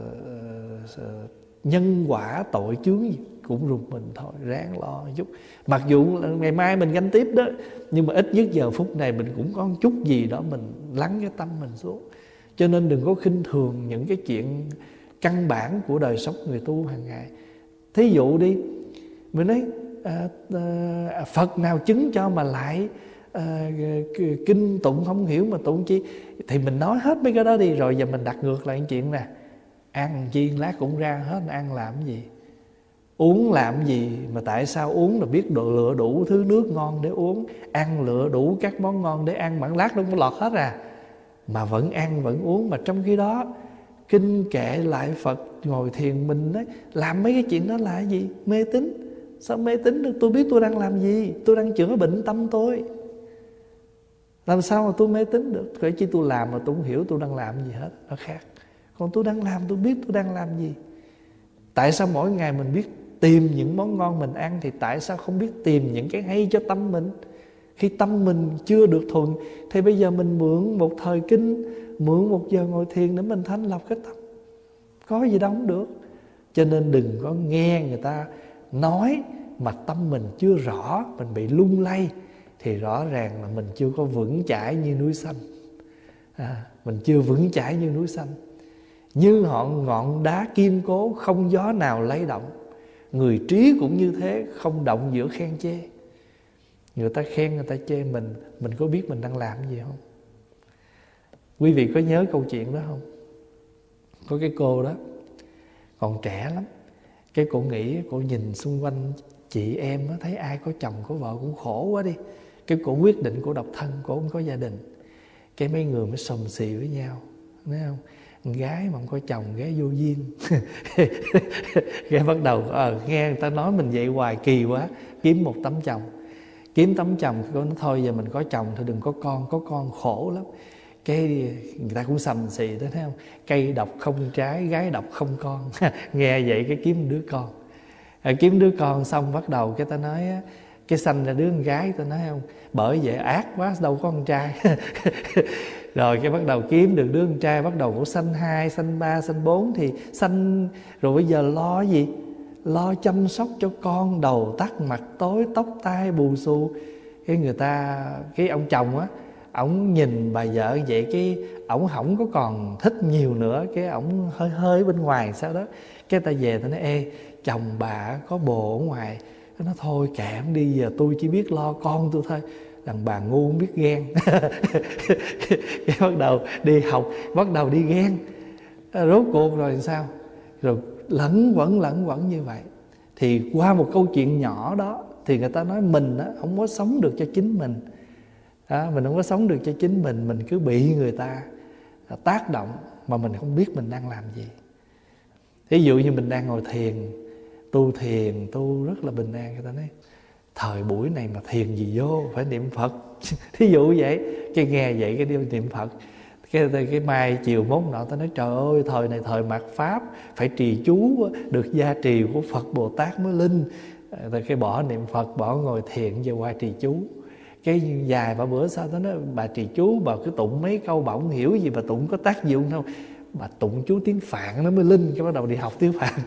uh, nhân quả tội chướng gì cũng rụt mình thôi, ráng lo chút. Mặc dù ngày mai mình gánh tiếp đó, nhưng mà ít nhất giờ phút này mình cũng có một chút gì đó mình lắng cái tâm mình xuống. Cho nên đừng có khinh thường những cái chuyện căn bản của đời sống người tu hàng ngày. Thí dụ đi, mình nói à, à, Phật nào chứng cho mà lại à, kinh tụng không hiểu mà tụng chi, thì mình nói hết mấy cái đó đi. Rồi giờ mình đặt ngược lại chuyện nè, ăn chi lát cũng ra hết, ăn làm gì, uống làm gì, mà tại sao uống là biết độ lựa đủ thứ nước ngon để uống, ăn lựa đủ các món ngon để ăn, mà lát nó cũng lọt hết à, mà vẫn ăn vẫn uống. Mà trong khi đó kinh kệ lại Phật, ngồi thiền, mình ấy, làm mấy cái chuyện đó là cái gì? Mê tín. Sao mê tín được? Tôi biết tôi đang làm gì, tôi đang chữa bệnh tâm tôi, làm sao mà tôi mê tín được? Phải chi tôi làm mà tôi không hiểu tôi đang làm gì hết, nó khác. Còn tôi đang làm, tôi biết tôi đang làm gì. Tại sao mỗi ngày mình biết tìm những món ngon mình ăn, thì tại sao không biết tìm những cái hay cho tâm mình? Khi tâm mình chưa được thuần, thì bây giờ mình mượn một thời kinh, mượn một giờ ngồi thiền để mình thanh lọc cái tâm. Có gì đâu không được. Cho nên đừng có nghe người ta nói mà tâm mình chưa rõ, mình bị lung lay, thì rõ ràng là mình chưa có vững chãi như núi xanh. à, Mình chưa vững chãi như núi xanh. Như họ ngọn đá kiên cố, không gió nào lay động. Người trí cũng như thế, không động giữa khen chê. Người ta khen, người ta chê mình, mình có biết mình đang làm gì không? Quý vị có nhớ câu chuyện đó không? Có cái cô đó còn trẻ lắm, cái cô nghĩ, cô nhìn xung quanh chị em đó, thấy ai có chồng có vợ cũng khổ quá đi. Cái cô quyết định cô độc thân, cô không có gia đình. Cái mấy người mới sầm xì với nhau, thấy không? Con gái mà không có chồng, gái vô duyên. Cái bắt đầu ờ, nghe người ta nói mình vậy hoài kỳ quá, kiếm một tấm chồng. Kiếm tấm chồng, cô nói thôi giờ mình có chồng thôi, đừng có con, có con khổ lắm. Cái người ta cũng sầm xì đó, thấy không? Cây độc không trái, gái độc không con. Nghe vậy cái kiếm đứa con. À, kiếm đứa con xong bắt đầu cái ta nói cái sanh ra đứa con gái, ta nói không, bởi vậy ác quá, đâu có con trai. Rồi cái bắt đầu kiếm được đứa con trai, bắt đầu cũng sanh hai, sanh ba, sanh bốn, thì sanh rồi bây giờ lo gì? Lo chăm sóc cho con, đầu tắt mặt tối, tóc tai bù xù. Cái người ta, cái ông chồng á, ổng nhìn bà vợ vậy, cái ổng không có còn thích nhiều nữa, cái ổng hơi hơi bên ngoài sao đó. Cái ta về ta nói ê, chồng bà có bồ ở ngoài. Nó nói thôi kệ ổng đi, giờ tôi chỉ biết lo con tôi thôi. Đàn bà ngu không biết ghen. Cái bắt đầu đi học, bắt đầu đi ghen. Rốt cuộc rồi sao? Rồi lẫn quẩn lẫn quẩn như vậy. Thì qua một câu chuyện nhỏ đó, thì người ta nói mình á, không có sống được cho chính mình. À, mình không có sống được cho chính mình, mình cứ bị người ta tác động mà mình không biết mình đang làm gì. Ví dụ như mình đang ngồi thiền, tu thiền, tu rất là bình an, người ta nói thời buổi này mà thiền gì vô, phải niệm Phật. Thí dụ vậy, cái nghe vậy cái đi niệm Phật. Cái, cái mai chiều mốt nọ ta nói trời ơi, thời này thời mạt Pháp, phải trì chú, được gia trì của Phật Bồ Tát mới linh. Rồi cái bỏ niệm Phật, bỏ ngồi thiền, về qua trì chú. Cái dài ba bữa sau đó nói bà trì chú, bà cứ tụng mấy câu bà không hiểu gì, bà tụng có tác dụng đâu. bà tụng chú tiếng Phạn nó mới linh, cái bắt đầu đi học tiếng Phạn.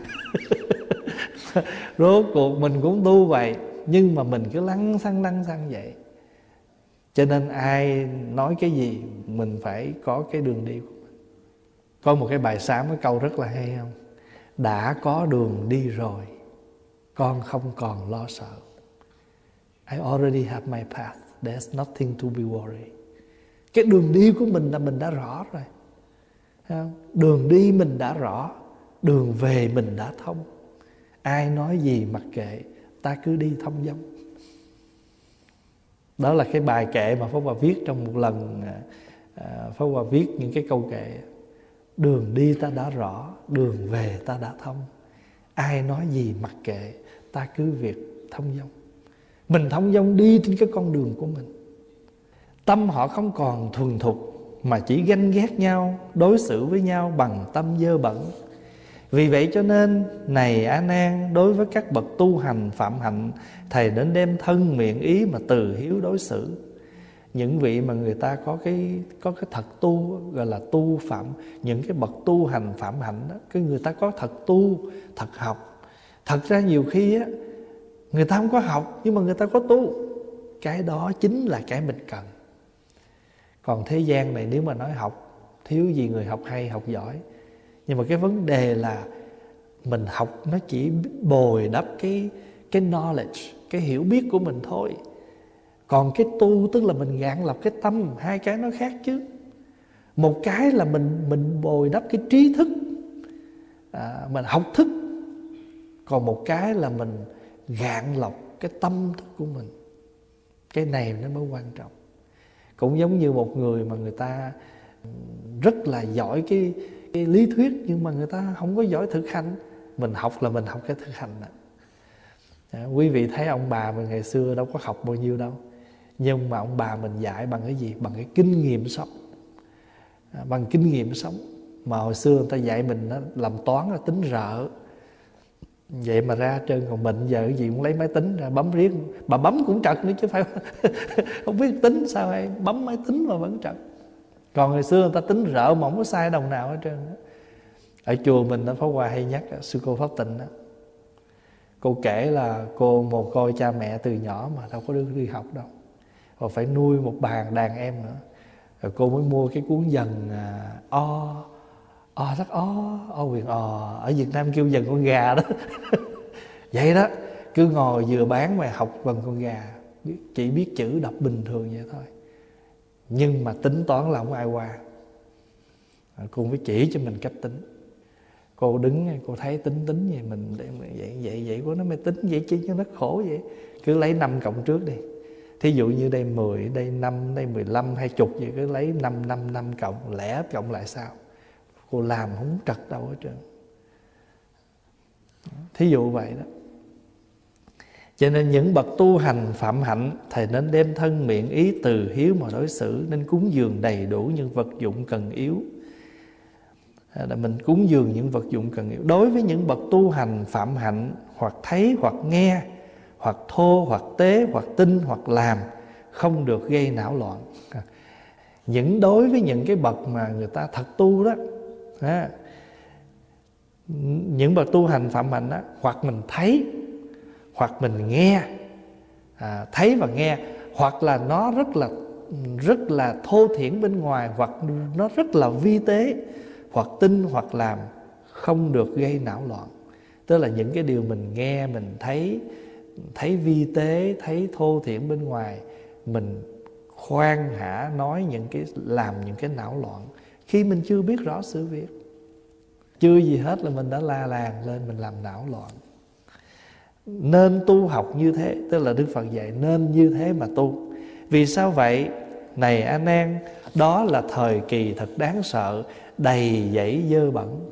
Rốt cuộc mình cũng tu vậy, nhưng mà mình cứ lăng xăng lăng xăng vậy. Cho nên ai nói cái gì mình phải có cái đường đi của mình. Có một cái bài sám, cái câu rất là hay không? Đã có đường đi rồi, con không còn lo sợ. I already have my path, there's nothing to be worried. Cái đường đi của mình là mình đã rõ rồi. Không? Đường đi mình đã rõ, đường về mình đã thông. Ai nói gì mặc kệ, ta cứ đi thông dong. Đó là cái bài kệ mà Pháp Hòa viết trong một lần. Pháp Hòa viết những cái câu kệ: đường đi ta đã rõ, đường về ta đã thông. Ai nói gì mặc kệ, ta cứ việc thông dong. Mình thông dong đi trên cái con đường của mình. Tâm họ không còn thuần thục, mà chỉ ganh ghét nhau, đối xử với nhau bằng tâm dơ bẩn. Vì vậy cho nên, này A Nan, đối với các bậc tu hành phạm hạnh, thầy đến đem thân miệng ý mà từ hiếu đối xử. Những vị mà người ta có cái có cái thật tu, gọi là tu phạm, những cái bậc tu hành phạm hạnh đó, cái người ta có thật tu, thật học. Thật ra nhiều khi á, người ta không có học, nhưng mà người ta có tu. Cái đó chính là cái mình cần. Còn thế gian này nếu mà nói học, thiếu gì người học hay, học giỏi. Nhưng mà cái vấn đề là mình học nó chỉ bồi đắp cái, cái knowledge, cái hiểu biết của mình thôi. Còn cái tu tức là mình gạn lọc cái tâm, hai cái nó khác chứ. Một cái là mình, mình bồi đắp cái trí thức, à, mình học thức. Còn một cái là mình gạn lọc cái tâm thức của mình. Cái này nó mới quan trọng. Cũng giống như một người mà người ta rất là giỏi cái, cái lý thuyết, nhưng mà người ta không có giỏi thực hành. Mình học là mình học cái thực hành đó. À, quý vị thấy ông bà mình ngày xưa đâu có học bao nhiêu đâu. Nhưng mà ông bà mình dạy bằng cái gì? Bằng cái kinh nghiệm sống. À, bằng kinh nghiệm sống. Mà hồi xưa người ta dạy mình đó, làm toán là tính rợ. Vậy mà ra trơn, còn mình giờ cái gì cũng lấy máy tính ra bấm riết. Bà bấm cũng trật nữa chứ phải không biết tính sao hay, bấm máy tính mà vẫn trật. Còn ngày xưa người ta tính rợ mà không có sai đồng nào hết trơn. Ở chùa mình đó, Pháp Hòa hay nhắc sư cô Pháp Tịnh đó. Cô kể là cô mồ côi cha mẹ từ nhỏ mà đâu có đưa đi học đâu, và phải nuôi một bàn đàn em nữa. Rồi cô mới mua cái cuốn dần à, o o rất o o quyền o, ở Việt Nam kêu dần con gà đó. Vậy đó, cứ ngồi vừa bán mà học bằng con gà, chỉ biết chữ đọc bình thường vậy thôi. Nhưng mà tính toán là không ai qua. Cô mới chỉ cho mình cách tính. Cô đứng, cô thấy tính tính vậy mình vậy vậy vậy của nó mới tính vậy chứ cho nó khổ vậy. Cứ lấy năm cộng trước đi. Thí dụ như đây mười, đây năm, đây mười lăm, hai chục vậy, cứ lấy năm, năm, năm cộng, lẻ cộng lại sao? Cô làm không trật đâu hết trơn. Thí dụ vậy đó. Cho nên những bậc tu hành phạm hạnh, thầy nên đem thân miệng ý từ hiếu mà đối xử, nên cúng dường đầy đủ những vật dụng cần yếu. Là mình cúng dường những vật dụng cần yếu. Đối với những bậc tu hành phạm hạnh, hoặc thấy hoặc nghe, hoặc thô hoặc tế, hoặc tin hoặc làm, không được gây não loạn. Những đối với những cái bậc mà người ta thật tu đó, à, những bậc tu hành phạm hạnh đó, hoặc mình thấy, hoặc mình nghe, à, thấy và nghe, hoặc là nó rất là rất là thô thiển bên ngoài, hoặc nó rất là vi tế, hoặc tin hoặc làm, không được gây não loạn. Tức là những cái điều mình nghe, mình thấy, thấy vi tế, thấy thô thiển bên ngoài, mình khoan hả nói những cái, làm những cái não loạn khi mình chưa biết rõ sự việc. Chưa gì hết là mình đã la làng lên, mình làm não loạn. Nên tu học như thế, tức là Đức Phật dạy nên như thế mà tu. Vì sao vậy? Này A Nan, đó là thời kỳ thật đáng sợ, đầy dẫy dơ bẩn.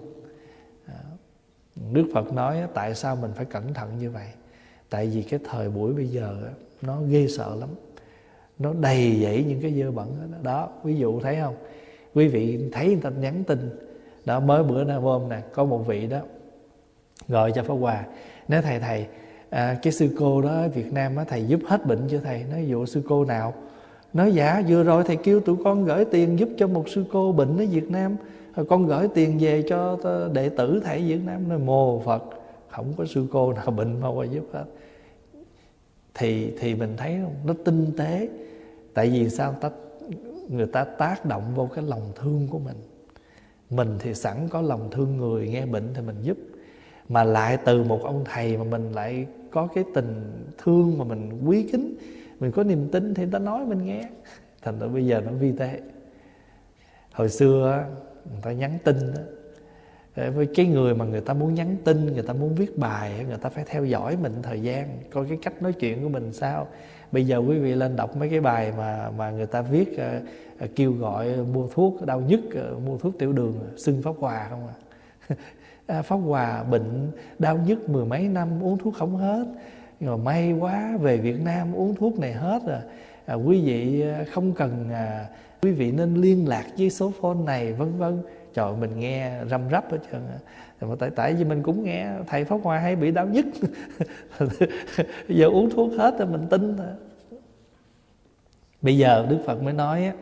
Đức Phật nói tại sao mình phải cẩn thận như vậy? Tại vì cái thời buổi bây giờ nó ghê sợ lắm. Nó đầy dẫy những cái dơ bẩn đó. Đó, ví dụ thấy không? Quý vị thấy người ta nhắn tin đó, mới bữa nay hôm nè, có một vị đó gọi cho Pháp Hòa, nói thầy thầy à, cái sư cô đó ở Việt Nam á, thầy giúp hết bệnh cho thầy. Nói dụ sư cô nào? Nói dạ vừa rồi thầy kêu tụi con gửi tiền giúp cho một sư cô bệnh ở Việt Nam, Con gửi tiền về cho đệ tử thầy Việt Nam. Nói mô Phật, không có sư cô nào bệnh mà qua giúp hết. Thì thì mình thấy nó tinh tế. Tại vì sao ta, người ta tác động vô cái lòng thương của mình. Mình thì sẵn có lòng thương người, nghe bệnh thì mình giúp. Mà lại từ một ông thầy mà mình lại có cái tình thương mà mình quý kính, mình có niềm tin thì người ta nói mình nghe. Thành ra bây giờ nó vi tế. Hồi xưa người ta nhắn tin đó, với cái người mà người ta muốn nhắn tin, người ta muốn viết bài, người ta phải theo dõi mình thời gian, coi cái cách nói chuyện của mình sao. Bây giờ quý vị lên đọc mấy cái bài mà mà người ta viết uh, kêu gọi mua thuốc đau nhức, uh, mua thuốc tiểu đường, xưng Pháp Hòa không à. Pháp Hòa bệnh đau nhức mười mấy năm uống thuốc không hết, rồi may quá về Việt Nam uống thuốc này hết rồi. À, quý vị không cần, à, quý vị nên liên lạc với số phone này, vân vân. Trời, mình nghe răm rắp hết trơn. Tại, tại vì mình cũng nghe thầy Pháp Hòa hay bị đau nhức. Giờ uống thuốc hết rồi mình tin thôi. Bây giờ Đức Phật mới nói á,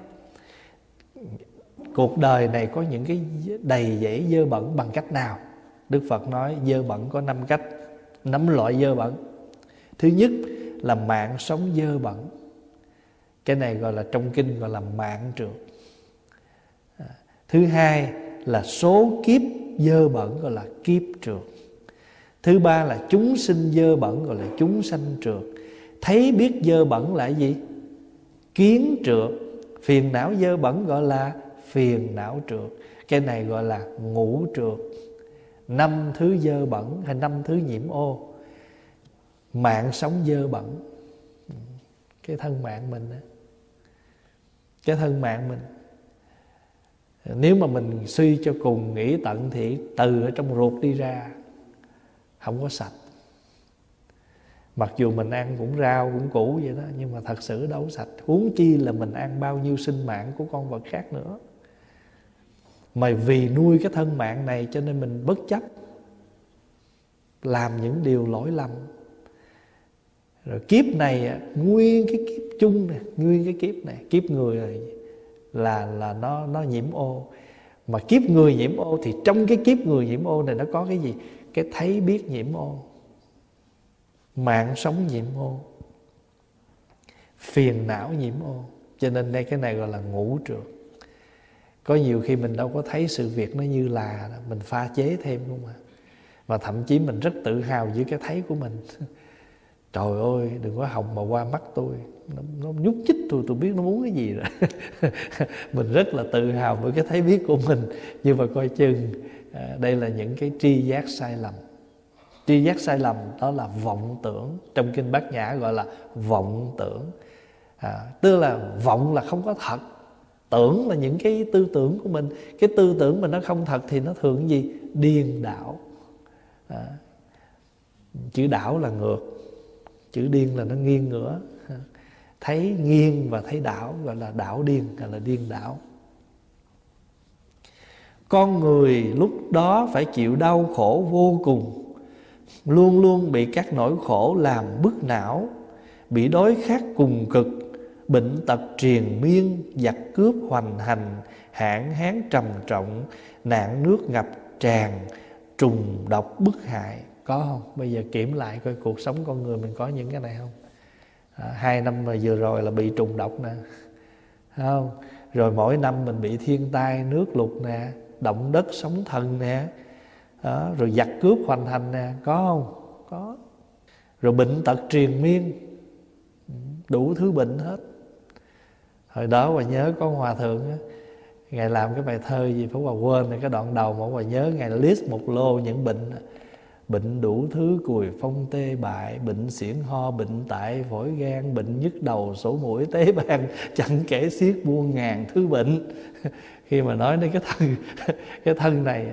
cuộc đời này có những cái đầy dẫy dơ bẩn bằng cách nào? Đức Phật nói dơ bẩn có năm cách, năm loại dơ bẩn. Thứ nhất là mạng sống dơ bẩn. Cái này gọi là trong kinh gọi là mạng trượt. Thứ hai là số kiếp dơ bẩn, gọi là kiếp trượt. Thứ ba là chúng sinh dơ bẩn, gọi là chúng sanh trượt. Thấy biết dơ bẩn là gì? Kiến trượt. Phiền não dơ bẩn gọi là phiền não trượt. Cái này gọi là ngũ trượt. Năm thứ dơ bẩn hay năm thứ nhiễm ô. Mạng sống dơ bẩn, cái thân mạng mình đó. Cái thân mạng mình, nếu mà mình suy cho cùng, nghĩ tận thì từ ở trong ruột đi ra không có sạch. Mặc dù mình ăn cũng rau cũng củ vậy đó, nhưng mà thật sự đâu sạch. Huống chi là mình ăn bao nhiêu sinh mạng của con vật khác nữa. Mà vì nuôi cái thân mạng này cho nên mình bất chấp làm những điều lỗi lầm. Rồi kiếp này, nguyên cái kiếp chung này, nguyên cái kiếp này, kiếp người này là là nó nó nhiễm ô. Mà kiếp người nhiễm ô thì trong cái kiếp người nhiễm ô này nó có cái gì? Cái thấy biết nhiễm ô, mạng sống nhiễm ô, phiền não nhiễm ô. Cho nên đây cái này gọi là ngũ trượt. Có nhiều khi mình đâu có thấy sự việc nó như là, mình pha chế thêm không à. Mà thậm chí mình rất tự hào với cái thấy của mình. Trời ơi, đừng có hòng mà qua mắt tôi, nó, nó nhúc nhích tôi, tôi biết nó muốn cái gì rồi. Mình rất là tự hào với cái thấy biết của mình. Nhưng mà coi chừng à, đây là những cái tri giác sai lầm. Tri giác sai lầm đó là vọng tưởng. Trong kinh Bát Nhã gọi là vọng tưởng. à, Tức là vọng là không có thật, tưởng là những cái tư tưởng của mình. Cái tư tưởng mà nó không thật thì nó thường gì? Điên đảo. à, Chữ đảo là ngược, chữ điên là nó nghiêng ngửa. Thấy nghiêng và thấy đảo gọi là đảo điên, gọi là điên đảo. Con người lúc đó phải chịu đau khổ vô cùng, luôn luôn bị các nỗi khổ làm bức não, bị đói khát cùng cực, bệnh tật triền miên, giặc cướp hoành hành, hạn hán trầm trọng, nạn nước ngập tràn, trùng độc bức hại. Có không? Bây giờ kiểm lại coi cuộc sống con người mình có những cái này không? À, hai năm mà vừa rồi là bị trùng độc nè, không? Rồi mỗi năm mình bị thiên tai, nước lụt nè, động đất sóng thần nè, đó, rồi giặc cướp hoành hành nè, có không? Có. Rồi bệnh tật triền miên, đủ thứ bệnh hết. Hồi đó Hòa nhớ có hòa thượng á, Ngài làm cái bài thơ gì phải Hòa quên này, cái đoạn đầu mà Hòa nhớ Ngài list một lô những bệnh. Bệnh đủ thứ cùi phong tê bại, bệnh xiển ho, bệnh tại phổi gan, bệnh nhức đầu sổ mũi tế bàng, chẳng kể xiết muôn ngàn thứ bệnh. Khi mà nói đến cái thân cái thân này,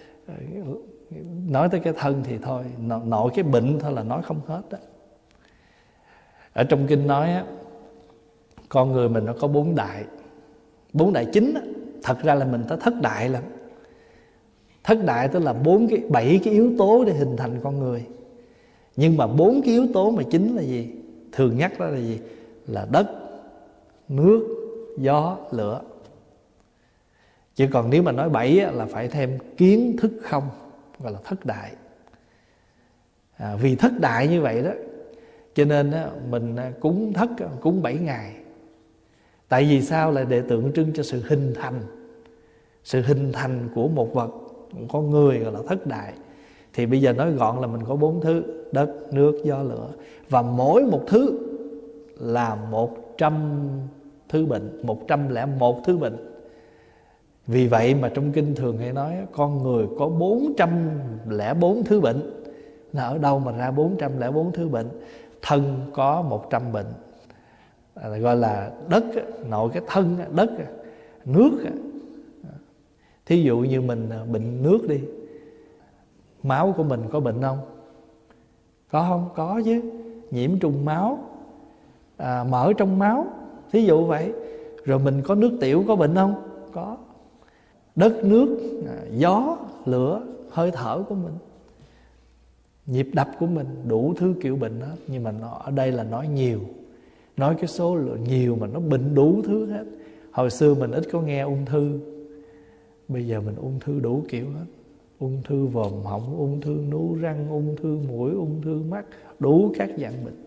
nói tới cái thân thì thôi, nội cái bệnh thôi là nói không hết đó. Ở trong kinh nói á, con người mình nó có bốn đại, bốn đại chính á. Thật ra là mình ta thất đại lắm. Thất đại tức là bốn cái bảy cái yếu tố để hình thành con người. Nhưng mà bốn cái yếu tố mà chính là gì? Thường nhắc đó là gì? Là đất, nước, gió, lửa. Chứ còn nếu mà nói bảy là phải thêm kiến thức không, gọi là thất đại. à, Vì thất đại như vậy đó, cho nên mình cúng thất, cúng bảy ngày. Tại vì sao? Là để tượng trưng cho sự hình thành, sự hình thành của một vật, một con người, gọi là thất đại. Thì bây giờ nói gọn là mình có bốn thứ: đất, nước, gió, lửa. Và mỗi một thứ là một trăm thứ bệnh, một trăm lẻ một thứ bệnh. Vì vậy mà trong kinh thường hay nói con người có bốn trăm lẻ bốn thứ bệnh. Là ở đâu mà ra bốn trăm lẻ bốn thứ bệnh? Thân có một trăm bệnh, à, gọi là đất, nội cái thân, đất, nước. Thí dụ như mình bệnh nước đi, máu của mình có bệnh không? Có không? Có chứ. Nhiễm trùng máu, à, mỡ trong máu, thí dụ vậy. Rồi mình có nước tiểu, có bệnh không? Có. Đất, nước, à, gió, lửa, hơi thở của mình, nhịp đập của mình, đủ thứ kiểu bệnh hết. Nhưng mà nó, ở đây là nói nhiều, nói cái số lượng nhiều mà nó bệnh đủ thứ hết. Hồi xưa mình ít có nghe ung thư, bây giờ mình ung thư đủ kiểu hết. Ung thư vòm họng, ung thư nú răng, ung thư mũi, ung thư mắt, đủ các dạng bệnh.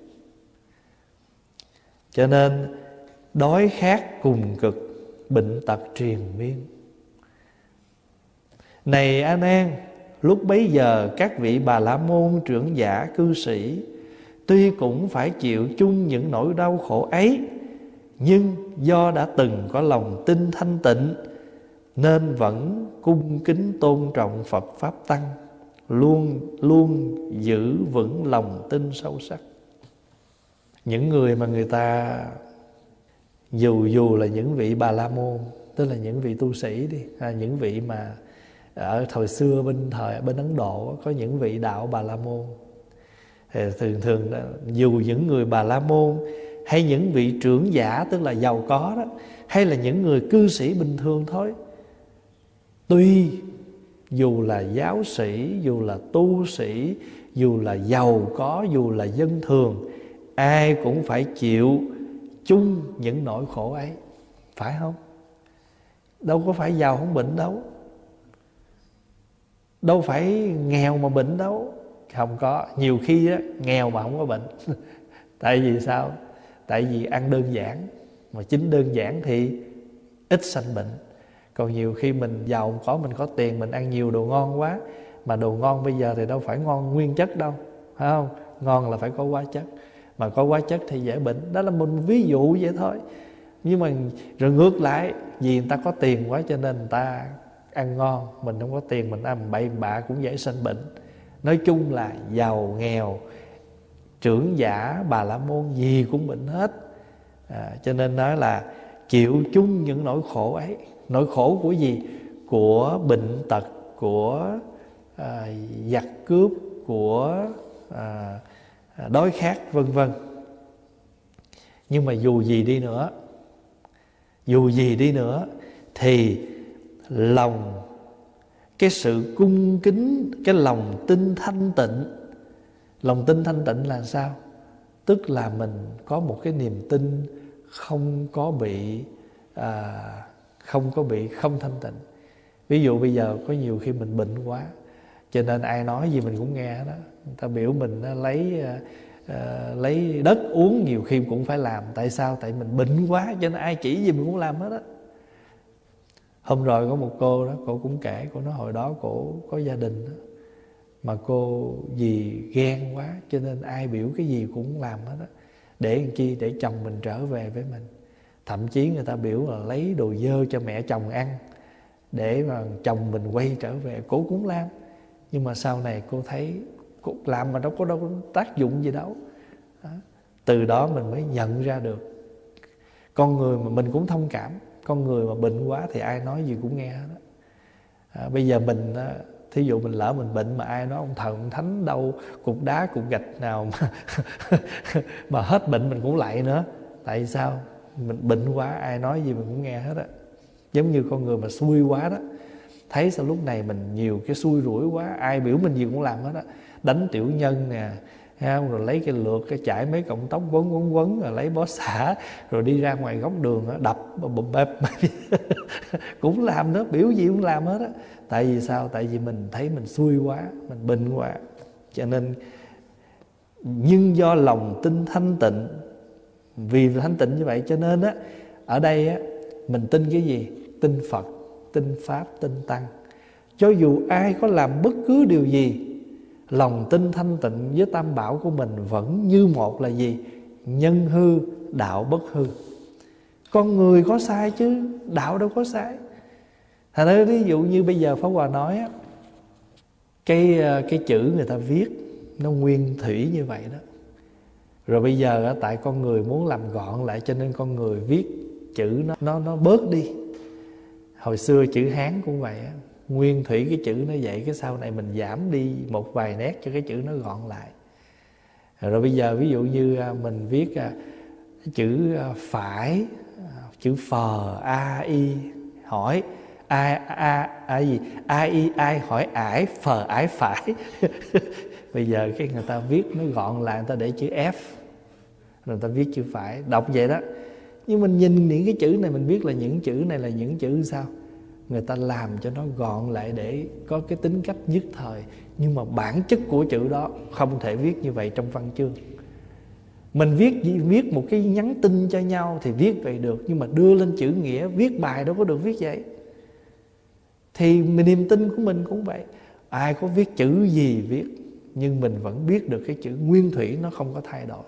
Cho nên đói khát cùng cực, bệnh tật triền miên. Này A Nan, lúc bấy giờ các vị Bà La Môn, trưởng giả, cư sĩ tuy cũng phải chịu chung những nỗi đau khổ ấy, nhưng do đã từng có lòng tin thanh tịnh nên vẫn cung kính tôn trọng Phật Pháp Tăng, luôn luôn giữ vững lòng tin sâu sắc. Những người mà người ta dù dù là những vị Bà La Môn, tức là những vị tu sĩ đi, à, những vị mà ở thời xưa bên thời bên Ấn Độ có những vị đạo Bà La Môn, thì thường thường dù những người Bà La Môn hay những vị trưởng giả, tức là giàu có đó, hay là những người cư sĩ bình thường thôi, tuy dù là giáo sĩ, dù là tu sĩ, dù là giàu có, dù là dân thường, ai cũng phải chịu chung những nỗi khổ ấy, phải không? Đâu có phải giàu không bệnh đâu, đâu phải nghèo mà bệnh đâu. Không có. Nhiều khi á, nghèo mà không có bệnh. Tại vì sao? Tại vì ăn đơn giản. Mà chính đơn giản thì ít sanh bệnh. Còn nhiều khi mình giàu có, mình có tiền, mình ăn nhiều đồ ngon quá. Mà đồ ngon bây giờ thì đâu phải ngon nguyên chất đâu, phải không? Ngon là phải có hóa chất. Mà có hóa chất thì dễ bệnh. Đó là một ví dụ vậy thôi. Nhưng mà rồi ngược lại, vì người ta có tiền quá cho nên người ta ăn ngon, mình không có tiền, mình ăn bậy bạ cũng dễ sanh bệnh. Nói chung là giàu nghèo, trưởng giả, Bà La Môn gì cũng bệnh hết. à, Cho nên nói là chịu chung những nỗi khổ ấy. Nỗi khổ của gì? Của bệnh tật, của à, giặc cướp, của à, đói khát, vân vân. Nhưng mà dù gì đi nữa, dù gì đi nữa thì lòng, cái sự cung kính, cái lòng tin thanh tịnh. Lòng tin thanh tịnh là sao? Tức là mình có một cái niềm tin không có bị à, không có bị không thanh tịnh. Ví dụ bây giờ có nhiều khi mình bệnh quá, cho nên ai nói gì mình cũng nghe đó. Người ta biểu mình lấy uh, lấy đất uống, nhiều khi cũng phải làm. Tại sao? Tại mình bệnh quá, cho nên ai chỉ gì mình cũng làm hết á. Hôm rồi có một cô đó, cô cũng kể, cô nói hồi đó cô có gia đình đó, mà cô vì ghen quá cho nên ai biểu cái gì cũng làm hết á. Để làm chi? Để chồng mình trở về với mình. Thậm chí người ta biểu là lấy đồ dơ cho mẹ chồng ăn để mà chồng mình quay trở về, cô cũng làm. Nhưng mà sau này cô thấy cô làm mà đâu có đâu có tác dụng gì đâu đó. Từ đó mình mới nhận ra được con người mà mình cũng thông cảm. Con người mà bệnh quá thì ai nói gì cũng nghe đó. À, bây giờ mình, thí dụ mình lỡ mình bệnh mà ai nói ông thần ông thánh đâu, cục đá cục gạch nào mà, mà hết bệnh mình cũng lạy nữa. Tại sao? Mình bệnh quá, ai nói gì mình cũng nghe hết á. Giống như con người mà xui quá đó, thấy sao lúc này mình nhiều cái xui rủi quá, ai biểu mình gì cũng làm hết á. Đánh tiểu nhân nè, không? Rồi lấy cái lược, cái chải mấy cọng tóc quấn quấn quấn, rồi lấy bó xả, rồi đi ra ngoài góc đường đó, đập bụp bẹp. Cũng làm đó, biểu gì cũng làm hết á. Tại vì sao? Tại vì mình thấy mình xui quá, mình bệnh quá. Cho nên, nhưng do lòng tin thanh tịnh, vì thanh tịnh như vậy cho nên á, ở đây á, mình tin cái gì? Tin Phật, tin Pháp, tin Tăng. Cho dù ai có làm bất cứ điều gì, lòng tin thanh tịnh với Tam Bảo của mình vẫn như một là gì? Nhân hư, đạo bất hư. Con người có sai chứ đạo đâu có sai. Thành ra ví dụ như bây giờ Pháp Hòa nói á, cái, cái chữ người ta viết nó nguyên thủy như vậy đó. Rồi bây giờ á, tại con người muốn làm gọn lại, cho nên con người viết chữ nó, nó, nó bớt đi. Hồi xưa chữ Hán cũng vậy á, nguyên thủy cái chữ nó vậy, cái sau này mình giảm đi một vài nét cho cái chữ nó gọn lại. Rồi bây giờ ví dụ như mình viết chữ phải, chữ phờ, a, y, hỏi, a, a, a gì, a, y, ai, hỏi, ải, phờ, ải, phải. Bây giờ cái người ta viết nó gọn lại, người ta để chữ F, rồi người ta viết chữ phải, đọc vậy đó. Nhưng mình nhìn những cái chữ này, mình biết là những chữ này là những chữ sao? Người ta làm cho nó gọn lại để có cái tính cách nhất thời. Nhưng mà bản chất của chữ đó không thể viết như vậy trong văn chương. Mình viết viết một cái nhắn tin cho nhau thì viết vậy được, nhưng mà đưa lên chữ nghĩa, viết bài đâu có được viết vậy. Thì niềm tin của mình cũng vậy. Ai có viết chữ gì viết, nhưng mình vẫn biết được cái chữ nguyên thủy nó không có thay đổi.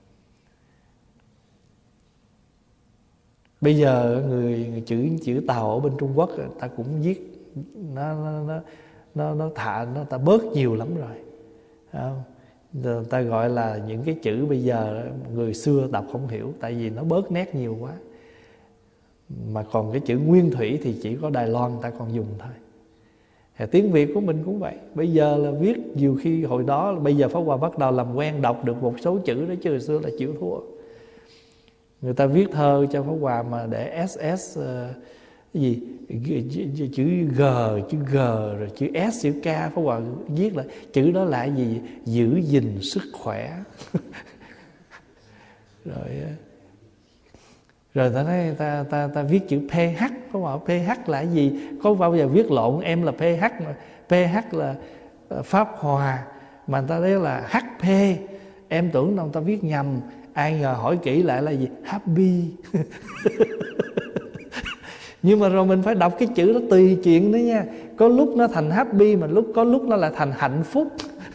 Bây giờ người, người chữ chữ Tàu ở bên Trung Quốc ta cũng viết nó nó nó nó, nó thả nó ta bớt nhiều lắm rồi, không? Người ta gọi là những cái chữ bây giờ người xưa đọc không hiểu, tại vì nó bớt nét nhiều quá. Mà còn cái chữ nguyên thủy thì chỉ có Đài Loan ta còn dùng thôi. Thì tiếng Việt của mình cũng vậy. Bây giờ là viết nhiều khi hồi đó, bây giờ Pháp Hòa bắt đầu làm quen đọc được một số chữ đó, chứ hồi xưa là chịu thua. Người ta viết thơ cho Pháp Hòa mà để ét ét uh, cái gì chữ G, chữ G rồi chữ S, chữ K, Pháp Hòa viết là chữ đó là cái gì? Giữ gìn sức khỏe. Rồi rồi ta nói ta ta ta viết chữ pê hát, Pháp Hòa pê hát là cái gì? Có bao giờ viết lộn, em là pê hát mà pê hát là Pháp Hòa, mà người ta nói là hát pê, em tưởng đâu người ta viết nhầm. Ai ngờ hỏi kỹ lại là gì? Happy. Nhưng mà rồi mình phải đọc cái chữ đó tùy chuyện đó nha. Có lúc nó thành happy, mà lúc có lúc nó lại thành hạnh phúc.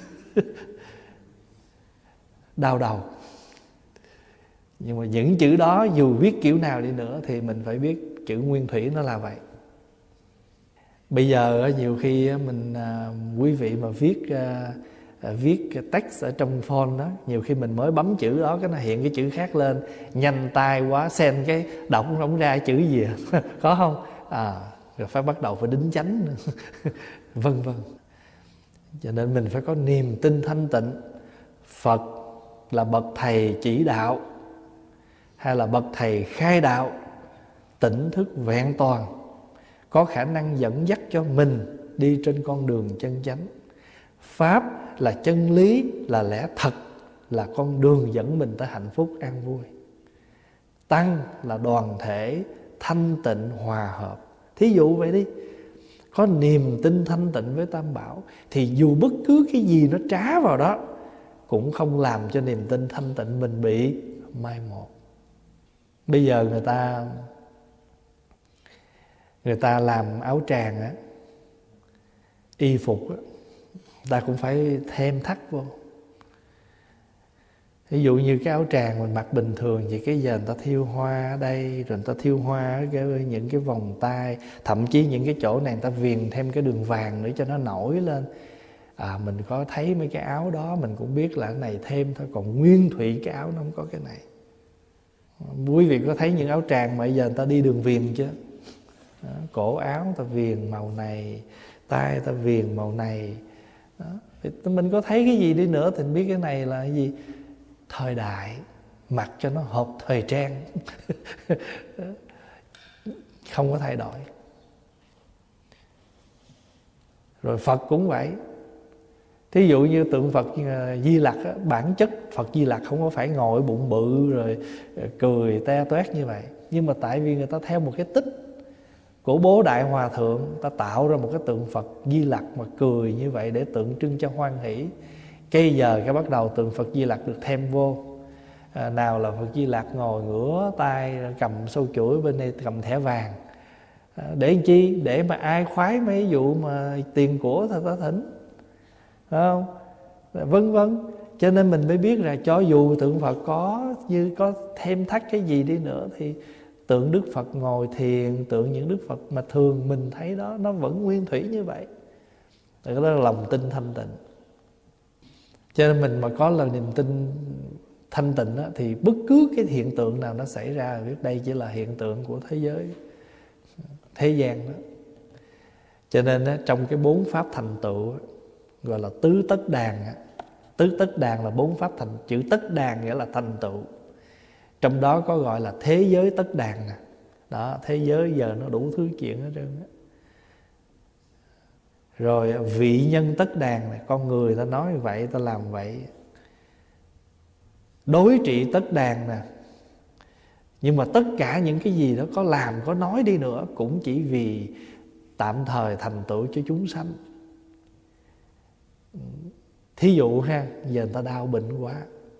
Đau đầu. Nhưng mà những chữ đó dù viết kiểu nào đi nữa thì mình phải biết chữ nguyên thủy nó là vậy. Bây giờ nhiều khi mình quý vị mà viết viết text ở trong phone đó, nhiều khi mình mới bấm chữ đó cái nó hiện cái chữ khác lên, nhanh tay quá xem cái đọc không ra chữ gì. Có không? À, rồi phải bắt đầu phải đính chánh nữa. Vân vân. Cho nên mình phải có niềm tin thanh tịnh. Phật là bậc thầy chỉ đạo hay là bậc thầy khai đạo, tỉnh thức vẹn toàn, có khả năng dẫn dắt cho mình đi trên con đường chân chánh. Pháp là chân lý, là lẽ thật, là con đường dẫn mình tới hạnh phúc an vui. Tăng là đoàn thể thanh tịnh hòa hợp. Thí dụ vậy đi, có niềm tin thanh tịnh với Tam Bảo thì dù bất cứ cái gì nó trá vào đó cũng không làm cho niềm tin thanh tịnh mình bị mai một. Bây giờ người ta Người ta làm áo tràng á, y phục á, người ta cũng phải thêm thắt vô. Ví dụ như cái áo tràng mình mặc bình thường thì cái giờ người ta thiêu hoa ở đây, rồi người ta thiêu hoa ở cái, những cái vòng tay, thậm chí những cái chỗ này người ta viền thêm cái đường vàng nữa cho nó nổi lên. À, mình có thấy mấy cái áo đó mình cũng biết là cái này thêm thôi, còn nguyên thủy cái áo nó không có cái này. Quý vị có thấy những áo tràng mà bây giờ người ta đi đường viền chưa? Đó, cổ áo người ta viền màu này, tay người ta viền màu này. Đó. Thì mình có thấy cái gì đi nữa thì mình biết cái này là cái gì? Thời đại, mặc cho nó hợp thời trang. Không có thay đổi. Rồi Phật cũng vậy. Thí dụ như tượng Phật Di Lặc á, bản chất Phật Di Lặc không có phải ngồi bụng bự rồi cười te toét như vậy. Nhưng mà tại vì người ta theo một cái tích của Bố Đại Hòa Thượng, ta tạo ra một cái tượng Phật Di Lặc mà cười như vậy để tượng trưng cho hoan hỷ. Cái giờ cái bắt đầu tượng Phật Di Lặc được thêm vô. À, nào là Phật Di Lặc ngồi ngửa tay cầm sâu chuỗi, bên đây cầm thẻ vàng. À, để làm chi? Để mà ai khoái mấy vụ mà tiền của ta ta thỉnh, phải không? Vân vân. Cho nên mình mới biết là cho dù tượng Phật có như có thêm thắt cái gì đi nữa thì tượng Đức Phật ngồi thiền, tượng những Đức Phật mà thường mình thấy đó, nó vẫn nguyên thủy như vậy. Đó là lòng tin thanh tịnh. Cho nên mình mà có là niềm tin thanh tịnh đó, thì bất cứ cái hiện tượng nào nó xảy ra, biết đây chỉ là hiện tượng của thế giới, thế gian đó. Cho nên đó, trong cái bốn pháp thành tựu gọi là tứ tất đàn. Tứ tất đàn là bốn pháp thành. Chữ tất đàn nghĩa là thành tựu. Trong đó có gọi là thế giới tất đàn nè. Đó, thế giới giờ nó đủ thứ chuyện hết trơn á. Rồi vị nhân tất đàn này, con người ta nói vậy, ta làm vậy. Đối trị tất đàn nè. Nhưng mà tất cả những cái gì đó có làm, có nói đi nữa cũng chỉ vì tạm thời thành tựu cho chúng sanh. Thí dụ ha, giờ người ta đau bệnh quá,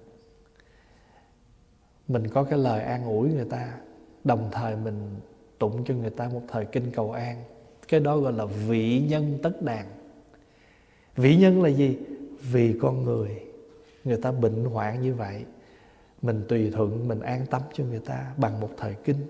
mình có cái lời an ủi người ta, đồng thời mình tụng cho người ta một thời kinh cầu an. Cái đó gọi là vị nhân tất đàn. Vị nhân là gì? Vì con người, người ta bệnh hoạn như vậy, mình tùy thuận, mình an tâm cho người ta bằng một thời kinh.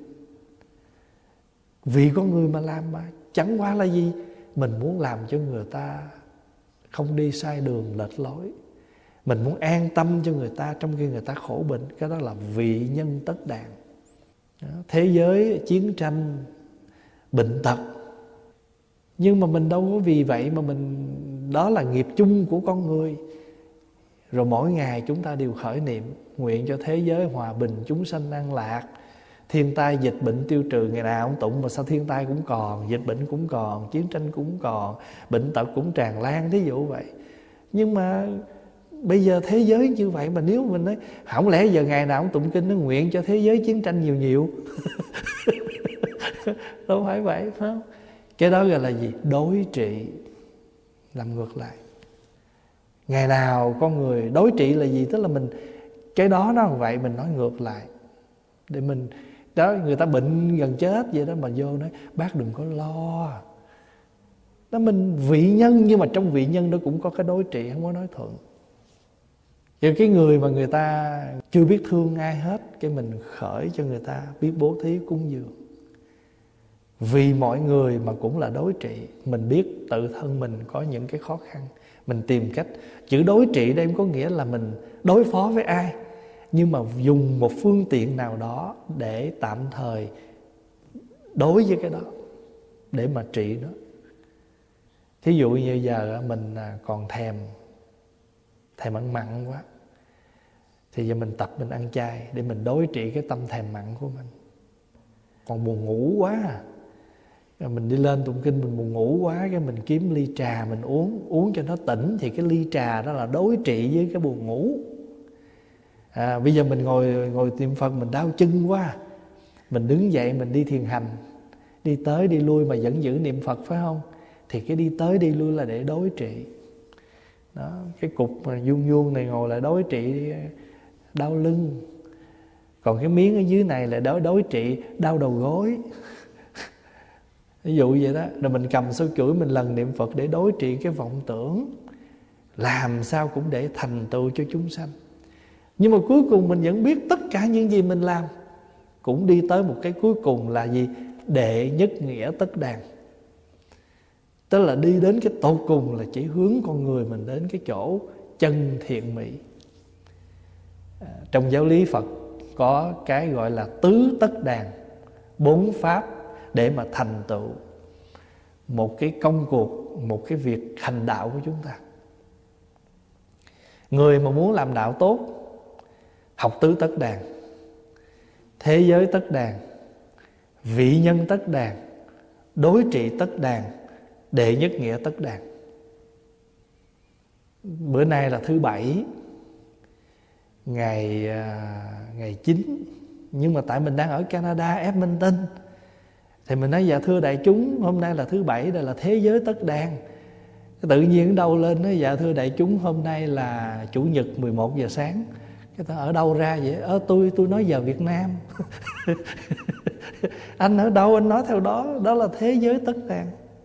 Vì con người mà làm mà. Chẳng qua là gì? Mình muốn làm cho người ta không đi sai đường lệch lối. Mình muốn an tâm cho người ta trong khi người ta khổ bệnh. Cái đó là vị nhân tất đàn. Thế giới chiến tranh, bệnh tật, nhưng mà mình đâu có vì vậy mà mình, đó là nghiệp chung của con người. Rồi mỗi ngày chúng ta đều khởi niệm nguyện cho thế giới hòa bình, chúng sanh an lạc, thiên tai dịch bệnh tiêu trừ. Ngày nào cũng tụng mà sao thiên tai cũng còn, dịch bệnh cũng còn, chiến tranh cũng còn, bệnh tật cũng tràn lan, thí dụ vậy. Nhưng mà bây giờ thế giới như vậy mà nếu mình nói không lẽ giờ ngày nào cũng tụng kinh nó nguyện cho thế giới chiến tranh nhiều nhiều đâu phải vậy, phải không? Cái đó gọi là gì? Đối trị, làm ngược lại. Ngày nào con người đối trị là gì? Tức là mình, cái đó nó không vậy, mình nói ngược lại để mình đó. Người ta bệnh gần chết vậy đó mà vô nói bác đừng có lo đó. Mình vị nhân, nhưng mà trong vị nhân đó cũng có cái đối trị, không có nói thuận. Rồi cái người mà người ta chưa biết thương ai hết, cái mình khởi cho người ta biết bố thí cúng dường. Vì mọi người mà cũng là đối trị. Mình biết tự thân mình có những cái khó khăn, mình tìm cách. Chữ đối trị đây có nghĩa là mình đối phó với ai, nhưng mà dùng một phương tiện nào đó để tạm thời đối với cái đó, để mà trị nó. Thí dụ như giờ mình còn thèm Thèm ăn mặn quá, thì giờ mình tập mình ăn chay để mình đối trị cái tâm thèm mặn của mình. Còn buồn ngủ quá, rồi mình đi lên tụng kinh mình buồn ngủ quá, cái mình kiếm ly trà mình uống, uống cho nó tỉnh. Thì cái ly trà đó là đối trị với cái buồn ngủ. À, bây giờ mình ngồi ngồi niệm Phật mình đau chân quá, mình đứng dậy mình đi thiền hành, đi tới đi lui mà vẫn giữ niệm Phật, phải không? Thì cái đi tới đi lui là để đối trị. Đó, cái cục mà vuông vuông này ngồi lại đối trị đau lưng. Còn cái miếng ở dưới này là đối đối trị đau đầu gối. Ví dụ vậy đó. Rồi mình cầm sâu chuỗi mình lần niệm Phật để đối trị cái vọng tưởng, làm sao cũng để thành tựu cho chúng sanh. Nhưng mà cuối cùng mình vẫn biết tất cả những gì mình làm cũng đi tới một cái cuối cùng là gì? Đệ nhất nghĩa tất đàn. Tức là đi đến cái tột cùng là chỉ hướng con người mình đến cái chỗ chân thiện mỹ. À, trong giáo lý Phật có cái gọi là tứ tất đàn, bốn pháp để mà thành tựu một cái công cuộc, một cái việc hành đạo của chúng ta. Người mà muốn làm đạo tốt, học tứ tất đàn, thế giới tất đàn, vị nhân tất đàn, đối trị tất đàn, đệ nhất nghĩa tất đàn. Bữa nay là thứ bảy, ngày à, ngày chín, nhưng mà tại mình đang ở Canada, Edmonton, thì mình nói dạ thưa đại chúng, hôm nay là thứ bảy, đây là thế giới tất đàn. Tự nhiên đâu lên nói dạ thưa đại chúng, hôm nay là chủ nhật mười một giờ sáng. Cái ta ở đâu ra vậy? Ờ tôi tôi nói giờ Việt Nam. Anh ở đâu anh nói theo đó, đó là thế giới tất đàn.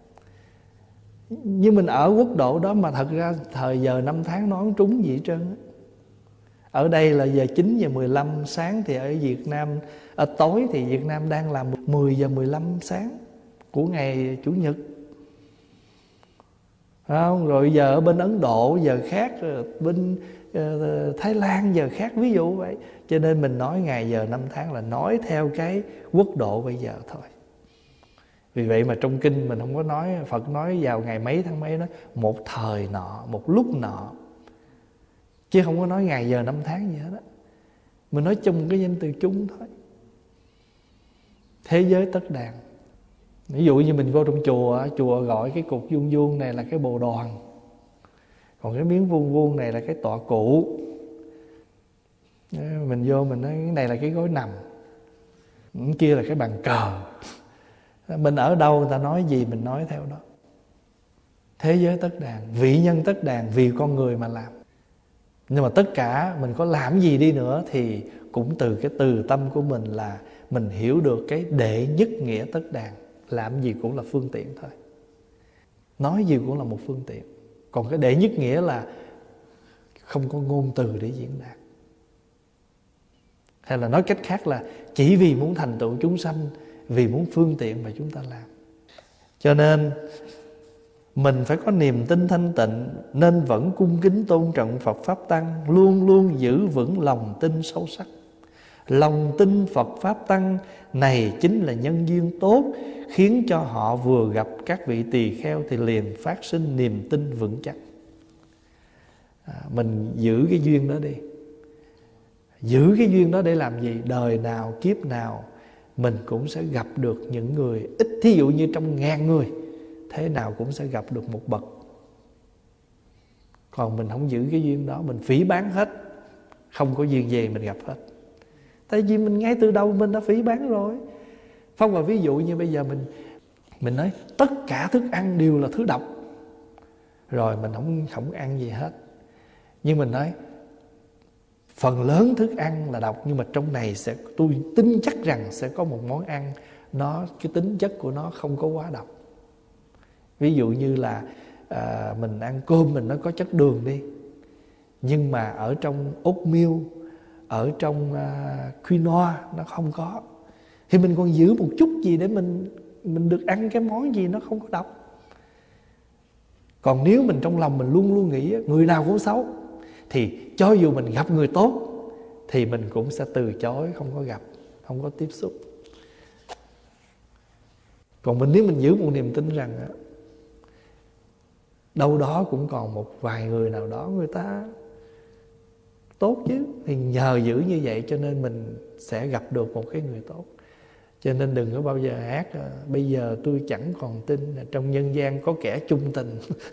Nhưng mình ở quốc độ đó mà thật ra thời giờ năm tháng nó không trúng gì hết trơn. Ở đây là giờ chín giờ mười lăm sáng, thì ở Việt Nam ở tối thì Việt Nam đang là mười giờ mười lăm sáng của ngày chủ nhật. Không? Rồi giờ ở bên Ấn Độ giờ khác, bên uh, Thái Lan giờ khác, ví dụ vậy. Cho nên mình nói ngày giờ năm tháng là nói theo cái quốc độ bây giờ thôi. Vì vậy mà trong kinh mình không có nói, Phật nói vào ngày mấy tháng mấy, nói một thời nọ, một lúc nọ, chứ không có nói ngày giờ năm tháng gì hết á. Mình nói chung cái danh từ chung thôi. Thế giới tất đàn. Ví dụ như mình vô trong chùa, chùa gọi cái cục vuông vuông này là cái bồ đoàn, còn cái miếng vuông vuông này là cái tọa cụ. Mình vô mình nói cái này là cái gối nằm, cái kia là cái bàn cờ. Mình ở đâu người ta nói gì mình nói theo đó. Thế giới tất đàn, vị nhân tất đàn, vì con người mà làm. Nhưng mà tất cả mình có làm gì đi nữa thì cũng từ cái từ tâm của mình là mình hiểu được cái đệ nhất nghĩa tất đàn. Làm gì cũng là phương tiện thôi, nói gì cũng là một phương tiện. Còn cái đệ nhất nghĩa là không có ngôn từ để diễn đạt. Hay là nói cách khác là chỉ vì muốn thành tựu chúng sanh, vì muốn phương tiện mà chúng ta làm. Cho nên mình phải có niềm tin thanh tịnh, nên vẫn cung kính tôn trọng Phật Pháp Tăng, luôn luôn giữ vững lòng tin sâu sắc. Lòng tin Phật Pháp Tăng này chính là nhân duyên tốt, khiến cho họ vừa gặp các vị tỳ kheo thì liền phát sinh niềm tin vững chắc. à, Mình giữ cái duyên đó đi. Giữ cái duyên đó để làm gì? Đời nào kiếp nào mình cũng sẽ gặp được những người ít. Thí dụ như trong ngàn người, thế nào cũng sẽ gặp được một bậc. Còn mình không giữ cái duyên đó, mình phỉ báng hết, không có duyên gì mình gặp hết. Tại vì mình ngay từ đầu mình đã phỉ báng rồi. Phong vào ví dụ như bây giờ mình Mình nói tất cả thức ăn đều là thứ độc, rồi mình không, không ăn gì hết. Nhưng mình nói phần lớn thức ăn là độc, nhưng mà trong này sẽ, tôi tin chắc rằng sẽ có một món ăn nó, cái tính chất của nó không có quá độc. Ví dụ như là à, mình ăn cơm mình nó có chất đường đi, nhưng mà ở trong oatmeal, ở trong uh, quinoa nó không có, thì mình còn giữ một chút gì để mình mình được ăn cái món gì nó không có độc. Còn nếu mình trong lòng mình luôn luôn nghĩ người nào cũng xấu, thì cho dù mình gặp người tốt thì mình cũng sẽ từ chối, không có gặp, không có tiếp xúc. Còn mình nếu mình giữ một niềm tin rằng đâu đó cũng còn một vài người nào đó người ta tốt chứ, thì nhờ giữ như vậy cho nên mình sẽ gặp được một cái người tốt. Cho nên đừng có bao giờ hát bây giờ tôi chẳng còn tin trong nhân gian có kẻ chung tình.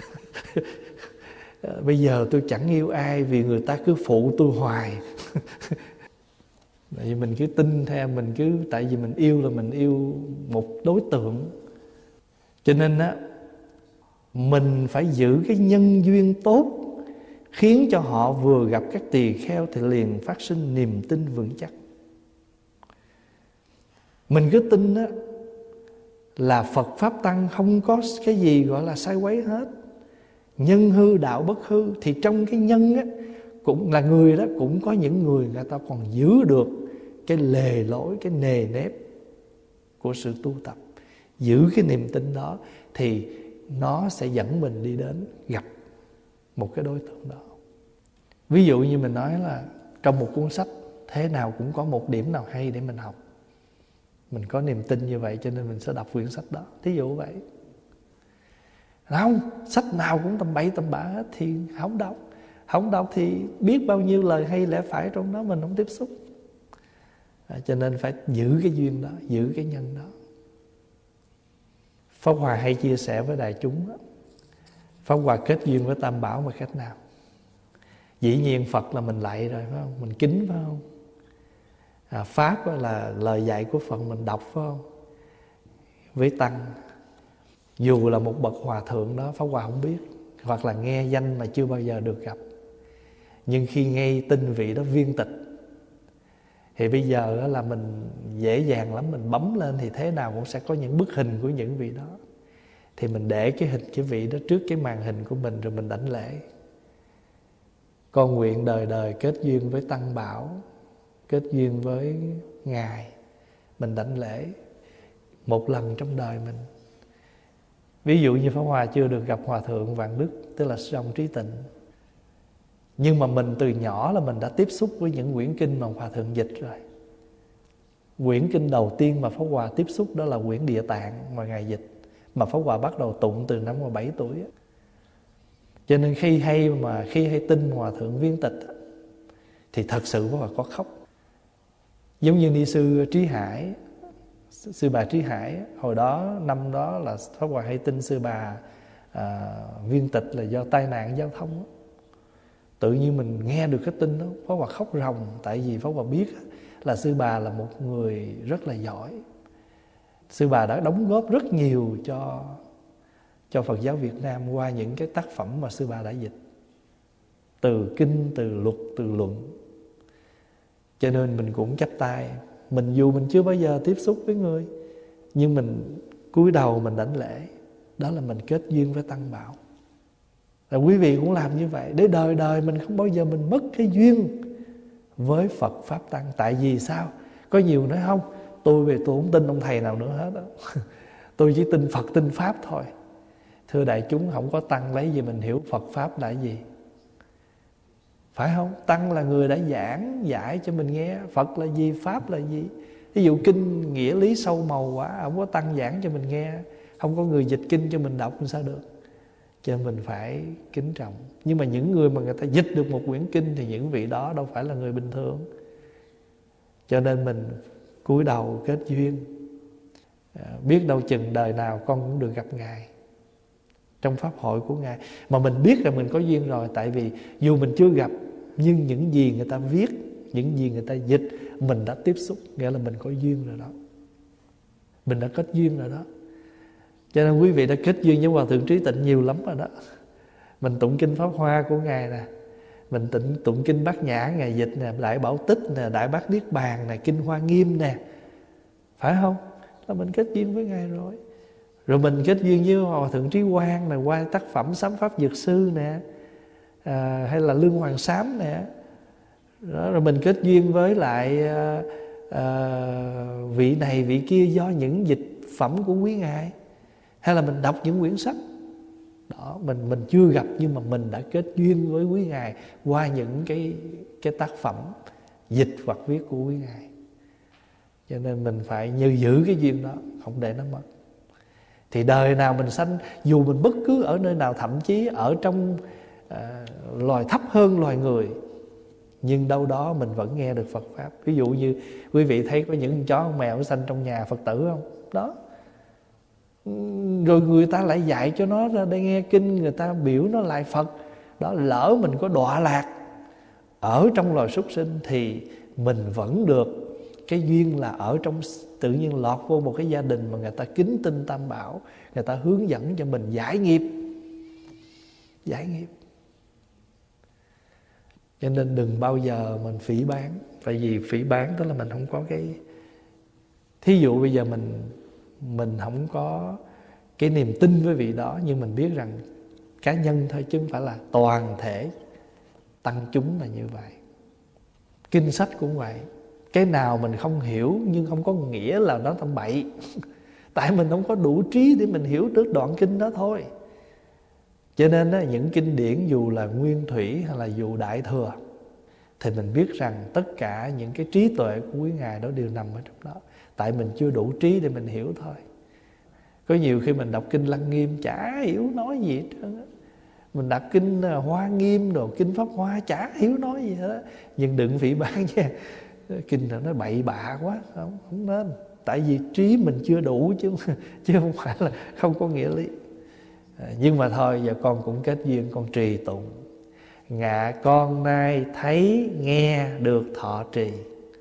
Bây giờ tôi chẳng yêu ai vì người ta cứ phụ tôi hoài. Tại vì mình cứ tin theo, mình cứ, tại vì mình yêu là mình yêu một đối tượng. Cho nên á, mình phải giữ cái nhân duyên tốt, khiến cho họ vừa gặp các tỳ kheo thì liền phát sinh niềm tin vững chắc. Mình cứ tin á, là Phật Pháp Tăng không có cái gì gọi là sai quấy hết. Nhân hư đạo bất hư. Thì trong cái nhân á, cũng là người đó, cũng có những người người ta còn giữ được cái lề lối, cái nề nếp của sự tu tập. Giữ cái niềm tin đó thì nó sẽ dẫn mình đi đến gặp một cái đối tượng đó. Ví dụ như mình nói là trong một cuốn sách thế nào cũng có một điểm nào hay để mình học. Mình có niềm tin như vậy cho nên mình sẽ đọc quyển sách đó. Thí dụ vậy. Không, sách nào cũng tầm bậy tầm bạ hết thì không đọc. Không đọc thì biết bao nhiêu lời hay lẽ phải trong đó mình không tiếp xúc. À, cho nên phải giữ cái duyên đó, giữ cái nhân đó. Pháp Hòa hay chia sẻ với đại chúng đó. Pháp Hòa kết duyên với Tam Bảo bằng cách nào? Dĩ nhiên Phật là mình lạy rồi, phải không? Mình kính, phải không? À, Pháp là lời dạy của Phật mình đọc, phải không? Với Tăng, dù là một bậc hòa thượng đó, Pháp Hòa không biết, hoặc là nghe danh mà chưa bao giờ được gặp, nhưng khi nghe tin vị đó viên tịch, thì bây giờ là mình dễ dàng lắm, mình bấm lên thì thế nào cũng sẽ có những bức hình của những vị đó. Thì mình để cái hình cái vị đó trước cái màn hình của mình, rồi mình đảnh lễ. Con nguyện đời đời kết duyên với Tăng Bảo, kết duyên với Ngài. Mình đảnh lễ một lần trong đời mình. Ví dụ như Pháp Hòa chưa được gặp Hòa Thượng Vạn Đức, tức là sư ông Trí Tịnh, nhưng mà mình từ nhỏ là mình đã tiếp xúc với những quyển kinh mà Hòa Thượng dịch rồi. Quyển kinh đầu tiên mà Pháp Hòa tiếp xúc đó là quyển Địa Tạng mà Ngài dịch, mà Pháp Hòa bắt đầu tụng từ năm bảy tuổi. Cho nên khi hay mà khi hay tin Hòa Thượng viên tịch thì thật sự Pháp Hòa có khóc. Giống như ni sư Trí Hải, sư bà Trí Hải, hồi đó năm đó là Pháp Hòa hay tin sư bà à, viên tịch là do tai nạn giao thông đó. Tự nhiên mình nghe được cái tin đó, Pháp Hòa khóc ròng. Tại vì Pháp Hòa biết là sư bà là một người rất là giỏi. Sư bà đã đóng góp rất nhiều cho cho Phật giáo Việt Nam qua những cái tác phẩm mà sư bà đã dịch, từ kinh, từ luật, từ luận. Cho nên mình cũng chắp tay. Mình dù mình chưa bao giờ tiếp xúc với người, nhưng mình cúi đầu mình đảnh lễ. Đó là mình kết duyên với Tăng Bảo. Và quý vị cũng làm như vậy, để đời đời mình không bao giờ mình mất cái duyên với Phật Pháp Tăng. Tại vì sao? Có nhiều nói không, tôi về tôi không tin ông thầy nào nữa hết đó. Tôi chỉ tin Phật tin Pháp thôi. Thưa đại chúng, không có Tăng lấy gì mình hiểu Phật Pháp là gì? Phải không? Tăng là người đã giảng giải cho mình nghe Phật là gì, Pháp là gì. Ví dụ kinh nghĩa lý sâu màu quá, không có Tăng giảng cho mình nghe, không có người dịch kinh cho mình đọc làm sao được. Cho nên mình phải kính trọng. Nhưng mà những người mà người ta dịch được một quyển kinh thì những vị đó đâu phải là người bình thường. Cho nên mình cúi đầu kết duyên. à, Biết đâu chừng đời nào con cũng được gặp Ngài trong pháp hội của Ngài. Mà mình biết rằng mình có duyên rồi. Tại vì dù mình chưa gặp, nhưng những gì người ta viết, những gì người ta dịch, mình đã tiếp xúc, nghĩa là mình có duyên rồi đó. Mình đã kết duyên rồi đó. Cho nên quý vị đã kết duyên với Hòa Thượng Trí Tịnh nhiều lắm rồi đó. Mình tụng kinh Pháp Hoa của Ngài nè, mình tụng, tụng kinh Bát Nhã Ngài dịch nè, Đại Bảo Tích nè, Đại Bát Niết Bàn nè, kinh Hoa Nghiêm nè. Phải không? Là mình kết duyên với Ngài rồi. Rồi mình kết duyên với Hòa Thượng Trí Quang nè, qua tác phẩm Sám Pháp Dược Sư nè, à, hay là Lương Hoàng Sám nè. Đó, rồi mình kết duyên với lại à, à, vị này vị kia do những dịch phẩm của quý Ngài. Hay là mình đọc những quyển sách đó, mình mình chưa gặp nhưng mà mình đã kết duyên với quý Ngài qua những cái cái tác phẩm dịch hoặc viết của quý Ngài. Cho nên mình phải như giữ cái duyên đó, không để nó mất. Thì đời nào mình sanh, dù mình bất cứ ở nơi nào, thậm chí ở trong à, loài thấp hơn loài người, nhưng đâu đó mình vẫn nghe được Phật Pháp. Ví dụ như quý vị thấy có những con chó con mèo nó sanh trong nhà Phật tử không? Đó. Rồi người ta lại dạy cho nó ra đây nghe kinh, người ta biểu nó lại Phật. Đó, lỡ mình có đọa lạc ở trong loài súc sinh thì mình vẫn được cái duyên là ở trong, tự nhiên lọt vô một cái gia đình mà người ta kính tin Tam Bảo, người ta hướng dẫn cho mình giải nghiệp. Giải nghiệp. Cho nên đừng bao giờ mình phỉ báng. Tại vì phỉ báng đó là mình không có cái. Thí dụ bây giờ mình Mình không có cái niềm tin với vị đó, nhưng mình biết rằng cá nhân thôi chứ không phải là toàn thể tăng chúng là như vậy. Kinh sách cũng vậy. Cái nào mình không hiểu nhưng không có nghĩa là nó tầm bậy. Tại mình không có đủ trí để mình hiểu được đoạn kinh đó thôi. Cho nên á, những kinh điển dù là nguyên thủy hay là dù đại thừa, thì mình biết rằng tất cả những cái trí tuệ của quý Ngài đó đều nằm ở trong đó. Tại mình chưa đủ trí để mình hiểu thôi. Có nhiều khi mình đọc kinh Lăng Nghiêm chả hiểu nói gì hết trơn á. Mình đọc kinh Hoa Nghiêm rồi kinh Pháp Hoa chả hiểu nói gì hết á. Nhưng đừng phỉ báng nha. Kinh là nó bậy bạ quá, không, không nên. Tại vì trí mình chưa đủ chứ, chứ không phải là không có nghĩa lý. À, nhưng mà thôi giờ con cũng kết duyên, con trì tụng. ngạ con nay thấy nghe được thọ trì.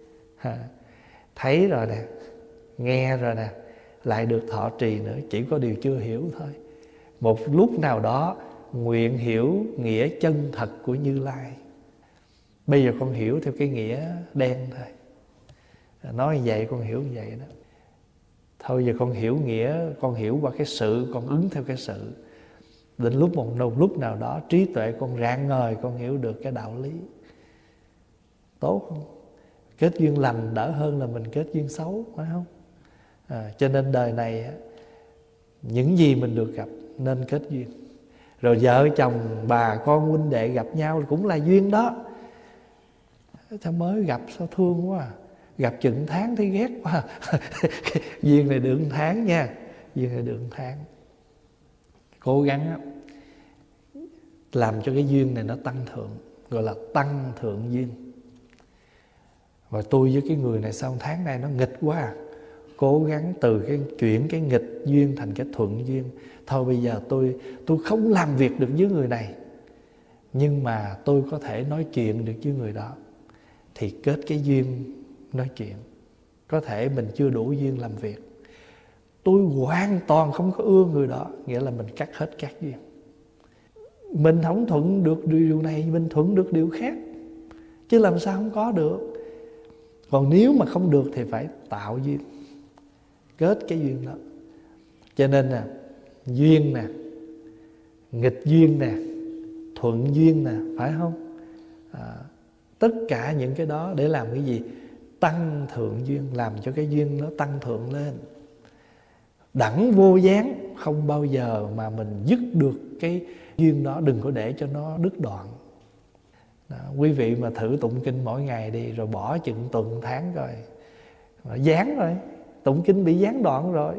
Thấy rồi nè, nghe rồi nè, lại được thọ trì nữa. Chỉ có điều chưa hiểu thôi. Một lúc nào đó nguyện hiểu nghĩa chân thật của Như Lai. Bây giờ con hiểu theo cái nghĩa đen thôi. Nói vậy con hiểu vậy đó. Thôi giờ con hiểu nghĩa, con hiểu qua cái sự, con ứng theo cái sự. Đến lúc một, một lúc nào đó trí tuệ con rạng ngời, con hiểu được cái đạo lý. Tốt không? Kết duyên lành đỡ hơn là mình kết duyên xấu, phải không? À, cho nên đời này những gì mình được gặp nên kết duyên. Rồi vợ chồng, bà con, huynh đệ gặp nhau cũng là duyên đó. Sao mới gặp sao thương quá à. Gặp chừng tháng thấy ghét quá. Duyên này được một tháng nha. Duyên này được một tháng. Cố gắng làm cho cái duyên này nó tăng thượng, gọi là tăng thượng duyên. Và tôi với cái người này sau một tháng nay nó nghịch quá à. Cố gắng từ cái chuyển cái nghịch duyên thành cái thuận duyên. Thôi bây giờ tôi tôi không làm việc được với người này, nhưng mà tôi có thể nói chuyện được với người đó, thì kết cái duyên nói chuyện. Có thể mình chưa đủ duyên làm việc, tôi hoàn toàn không có ưa người đó, nghĩa là mình cắt hết các duyên. Mình không thuận được điều này, mình thuận được điều khác, chứ làm sao không có được. Còn nếu mà không được thì phải tạo duyên, kết cái duyên đó. Cho nên nè, duyên nè, nghịch duyên nè, thuận duyên nè, phải không? À, tất cả những cái đó để làm cái gì? Tăng thượng duyên, làm cho cái duyên nó tăng thượng lên. Đẳng vô gián, không bao giờ mà mình dứt được cái duyên đó, đừng có để cho nó đứt đoạn. Đó, quý vị mà thử tụng kinh mỗi ngày đi, rồi bỏ chừng tuần tháng rồi, gián rồi, tụng kinh bị gián đoạn rồi,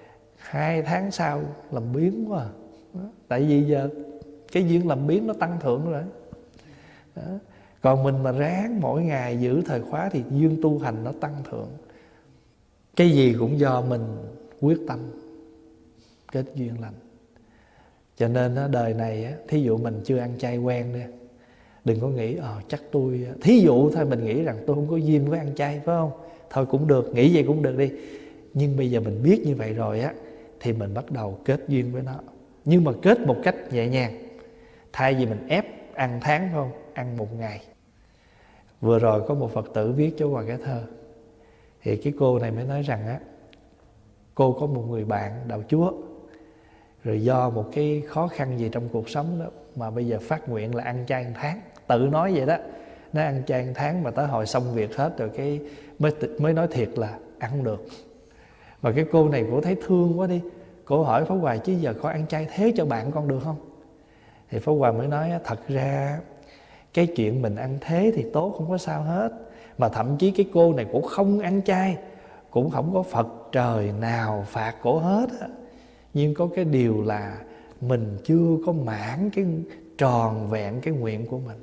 hai tháng sau làm biến quá à. Đó, tại vì giờ cái duyên làm biến nó tăng thượng rồi. Đó. Còn mình mà ráng mỗi ngày giữ thời khóa thì duyên tu hành nó tăng thượng. Cái gì cũng do mình quyết tâm kết duyên lành. Cho nên á, đời này á, thí dụ mình chưa ăn chay quen đi, đừng có nghĩ ờ chắc tôi, thí dụ thôi, mình nghĩ rằng tôi không có duyên với ăn chay, phải không? Thôi cũng được, nghĩ vậy cũng được đi. Nhưng bây giờ mình biết như vậy rồi á, thì mình bắt đầu kết duyên với nó. Nhưng mà kết một cách nhẹ nhàng. Thay vì mình ép ăn tháng, phải không? Ăn một ngày. Vừa rồi có một Phật tử viết cho Hòa cái thơ. Thì cái cô này mới nói rằng á, cô có một người bạn đạo Chúa, rồi do một cái khó khăn gì trong cuộc sống đó mà bây giờ phát nguyện là ăn chay một tháng. Tự nói vậy đó, nó ăn chay một tháng mà tới hồi xong việc hết rồi cái mới, mới nói thiệt là ăn không được. Và cái cô này cô thấy thương quá đi, cô hỏi Pháp Hòa chứ giờ có ăn chay thế cho bạn con được không? Thì Pháp Hòa mới nói thật ra cái chuyện mình ăn thế thì tốt, không có sao hết. Mà thậm chí cái cô này cũng không ăn chay, cũng không có Phật trời nào phạt cổ hết á. Nhưng có cái điều là mình chưa có mãn cái tròn vẹn cái nguyện của mình.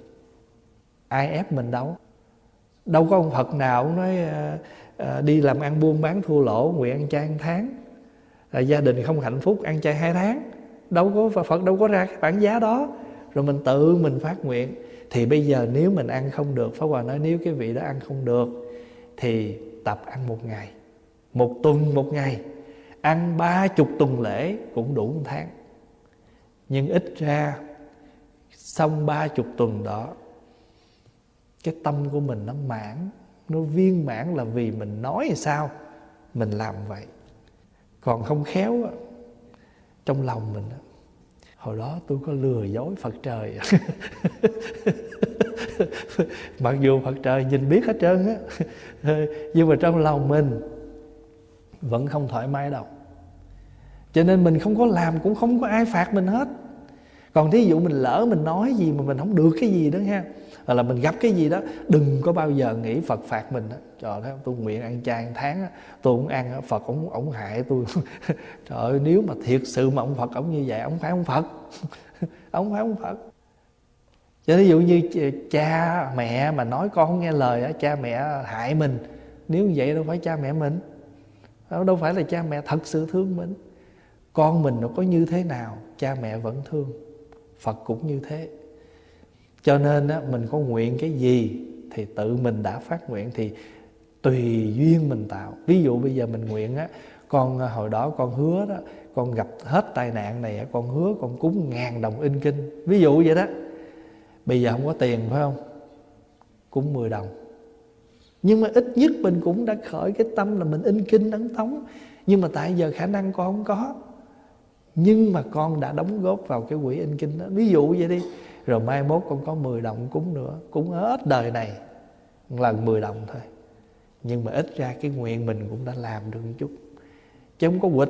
Ai ép mình đâu. Đâu có ông Phật nào cũng nói à, à, đi làm ăn buôn bán thua lỗ, nguyện ăn chay một tháng, à, gia đình không hạnh phúc ăn chay hai tháng. Đâu có, Phật đâu có ra cái bản giá đó. Rồi mình tự mình phát nguyện. Thì bây giờ nếu mình ăn không được, Pháp Hòa nói nếu cái vị đó ăn không được thì tập ăn một ngày, một tuần một ngày. Ăn ba chục tuần lễ cũng đủ một tháng. Nhưng ít ra xong ba chục tuần đó, cái tâm của mình nó mãn, nó viên mãn là vì mình nói sao mình làm vậy. Còn không khéo á, trong lòng mình á, hồi đó tôi có lừa dối Phật trời. Mặc dù Phật trời nhìn biết hết trơn á, nhưng mà trong lòng mình vẫn không thoải mái đâu. Cho nên mình không có làm cũng không có ai phạt mình hết. Còn thí dụ mình lỡ mình nói gì mà mình không được cái gì đó ha, hoặc là mình gặp cái gì đó, đừng có bao giờ nghĩ Phật phạt mình đó. Trời ơi, tôi nguyện ăn chay một tháng, tôi không ăn, Phật ổng ổng hại tôi. Trời ơi, nếu mà thiệt sự mà ông Phật ổng như vậy, ổng phải ông Phật. Ổng phải ông Phật. Cho ví dụ như cha mẹ mà nói con không nghe lời, cha mẹ hại mình, nếu vậy đâu phải cha mẹ mình, đâu phải là cha mẹ thật sự thương mình. Con mình nó có như thế nào, cha mẹ vẫn thương. Phật cũng như thế. Cho nên á, mình có nguyện cái gì thì tự mình đã phát nguyện, thì tùy duyên mình tạo. Ví dụ bây giờ mình nguyện á, con hồi đó con hứa đó, con gặp hết tai nạn này, con hứa con cúng ngàn đồng in kinh, ví dụ vậy đó. Bây giờ không có tiền phải không? Cúng mười đồng. Nhưng mà ít nhất mình cũng đã khởi cái tâm là mình in kinh ấn tống. Nhưng mà tại giờ khả năng con không có, nhưng mà con đã đóng góp vào cái quỹ in kinh đó, ví dụ vậy đi. Rồi mai mốt con có mười đồng cúng nữa, cúng hết đời này một lần mười đồng thôi. Nhưng mà ít ra cái nguyện mình cũng đã làm được một chút, chứ không có quỵt.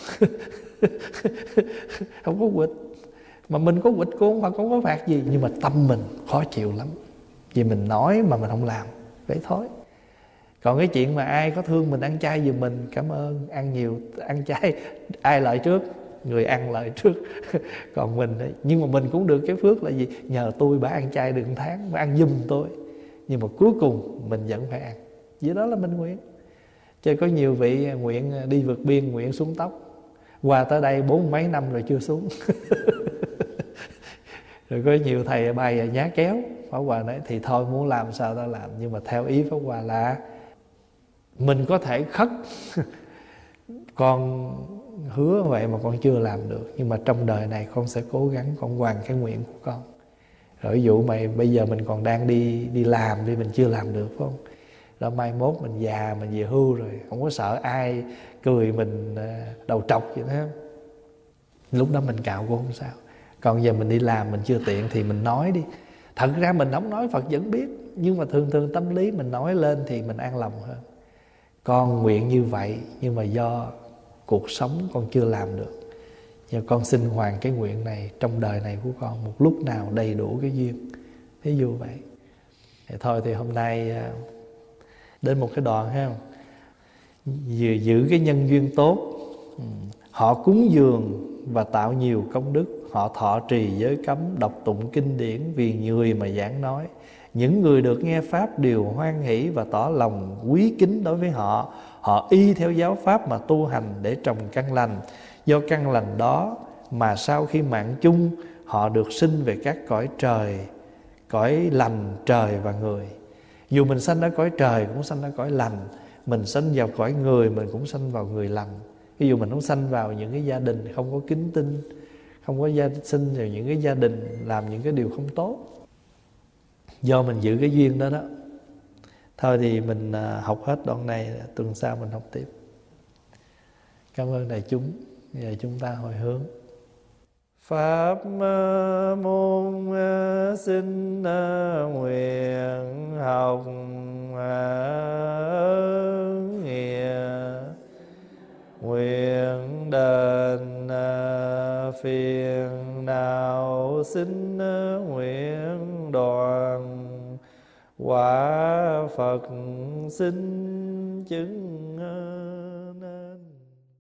Không có quỵt. Mà mình có quỵt cũng không, không có phạt gì. Nhưng mà tâm mình khó chịu lắm, vì mình nói mà mình không làm, vậy thôi. Còn cái chuyện mà ai có thương mình ăn chay giùm mình, cảm ơn, ăn nhiều, ăn chay, ai lợi trước? Người ăn lợi trước. Còn mình đấy, nhưng mà mình cũng được cái phước là gì? Nhờ tôi bà ăn chay được một tháng, bà ăn giùm tôi. Nhưng mà cuối cùng mình vẫn phải ăn. Vậy đó là mình nguyện. Chứ có nhiều vị nguyện đi vượt biên, nguyện xuống tóc, qua tới đây bốn mấy năm rồi chưa xuống. Rồi có nhiều thầy bày nhá kéo. Pháp Hòa nói thì thôi muốn làm sao ta làm. Nhưng mà theo ý Pháp Hòa là mình có thể khất. Con hứa vậy mà con chưa làm được, nhưng mà trong đời này con sẽ cố gắng con hoàn cái nguyện của con. Rồi ví dụ mày bây giờ mình còn đang đi đi làm đi, mình chưa làm được phải không? Rồi mai mốt mình già, mình về hưu rồi, không có sợ ai cười mình đầu trọc vậy đó. Lúc đó mình cạo cũng không sao. Còn giờ mình đi làm mình chưa tiện thì mình nói đi. Thật ra mình không nói Phật vẫn biết, nhưng mà thường thường tâm lý mình nói lên thì mình an lòng hơn. Con nguyện như vậy, nhưng mà do cuộc sống con chưa làm được, giờ con xin hoàn cái nguyện này trong đời này của con, một lúc nào đầy đủ cái duyên. Ví dụ vậy. Thì thôi thì hôm nay đến một cái đoạn ha, vừa giữ cái nhân duyên tốt, họ cúng dường và tạo nhiều công đức, họ thọ trì giới cấm, đọc tụng kinh điển vì người mà giảng nói. Những người được nghe pháp đều hoan hỷ và tỏ lòng quý kính đối với họ. Họ y theo giáo pháp mà tu hành để trồng căn lành. Do căn lành đó mà sau khi mạng chung, họ được sinh về các cõi trời, cõi lành trời và người. Dù mình sanh ở cõi trời cũng sanh ở cõi lành, mình sanh vào cõi người mình cũng sanh vào người lành. Ví dụ mình không sanh vào những cái gia đình không có kính tinh, không có gia sinh vào những cái gia đình làm những cái điều không tốt, do mình giữ cái duyên đó đó. Thôi thì mình học hết đoạn này, tuần sau mình học tiếp. Cảm ơn đại chúng. Giờ chúng ta hồi hướng. Pháp môn xin nguyện học nghĩa, nguyện đền phiền não xin nguyện đoàn, quả Phật xin chứng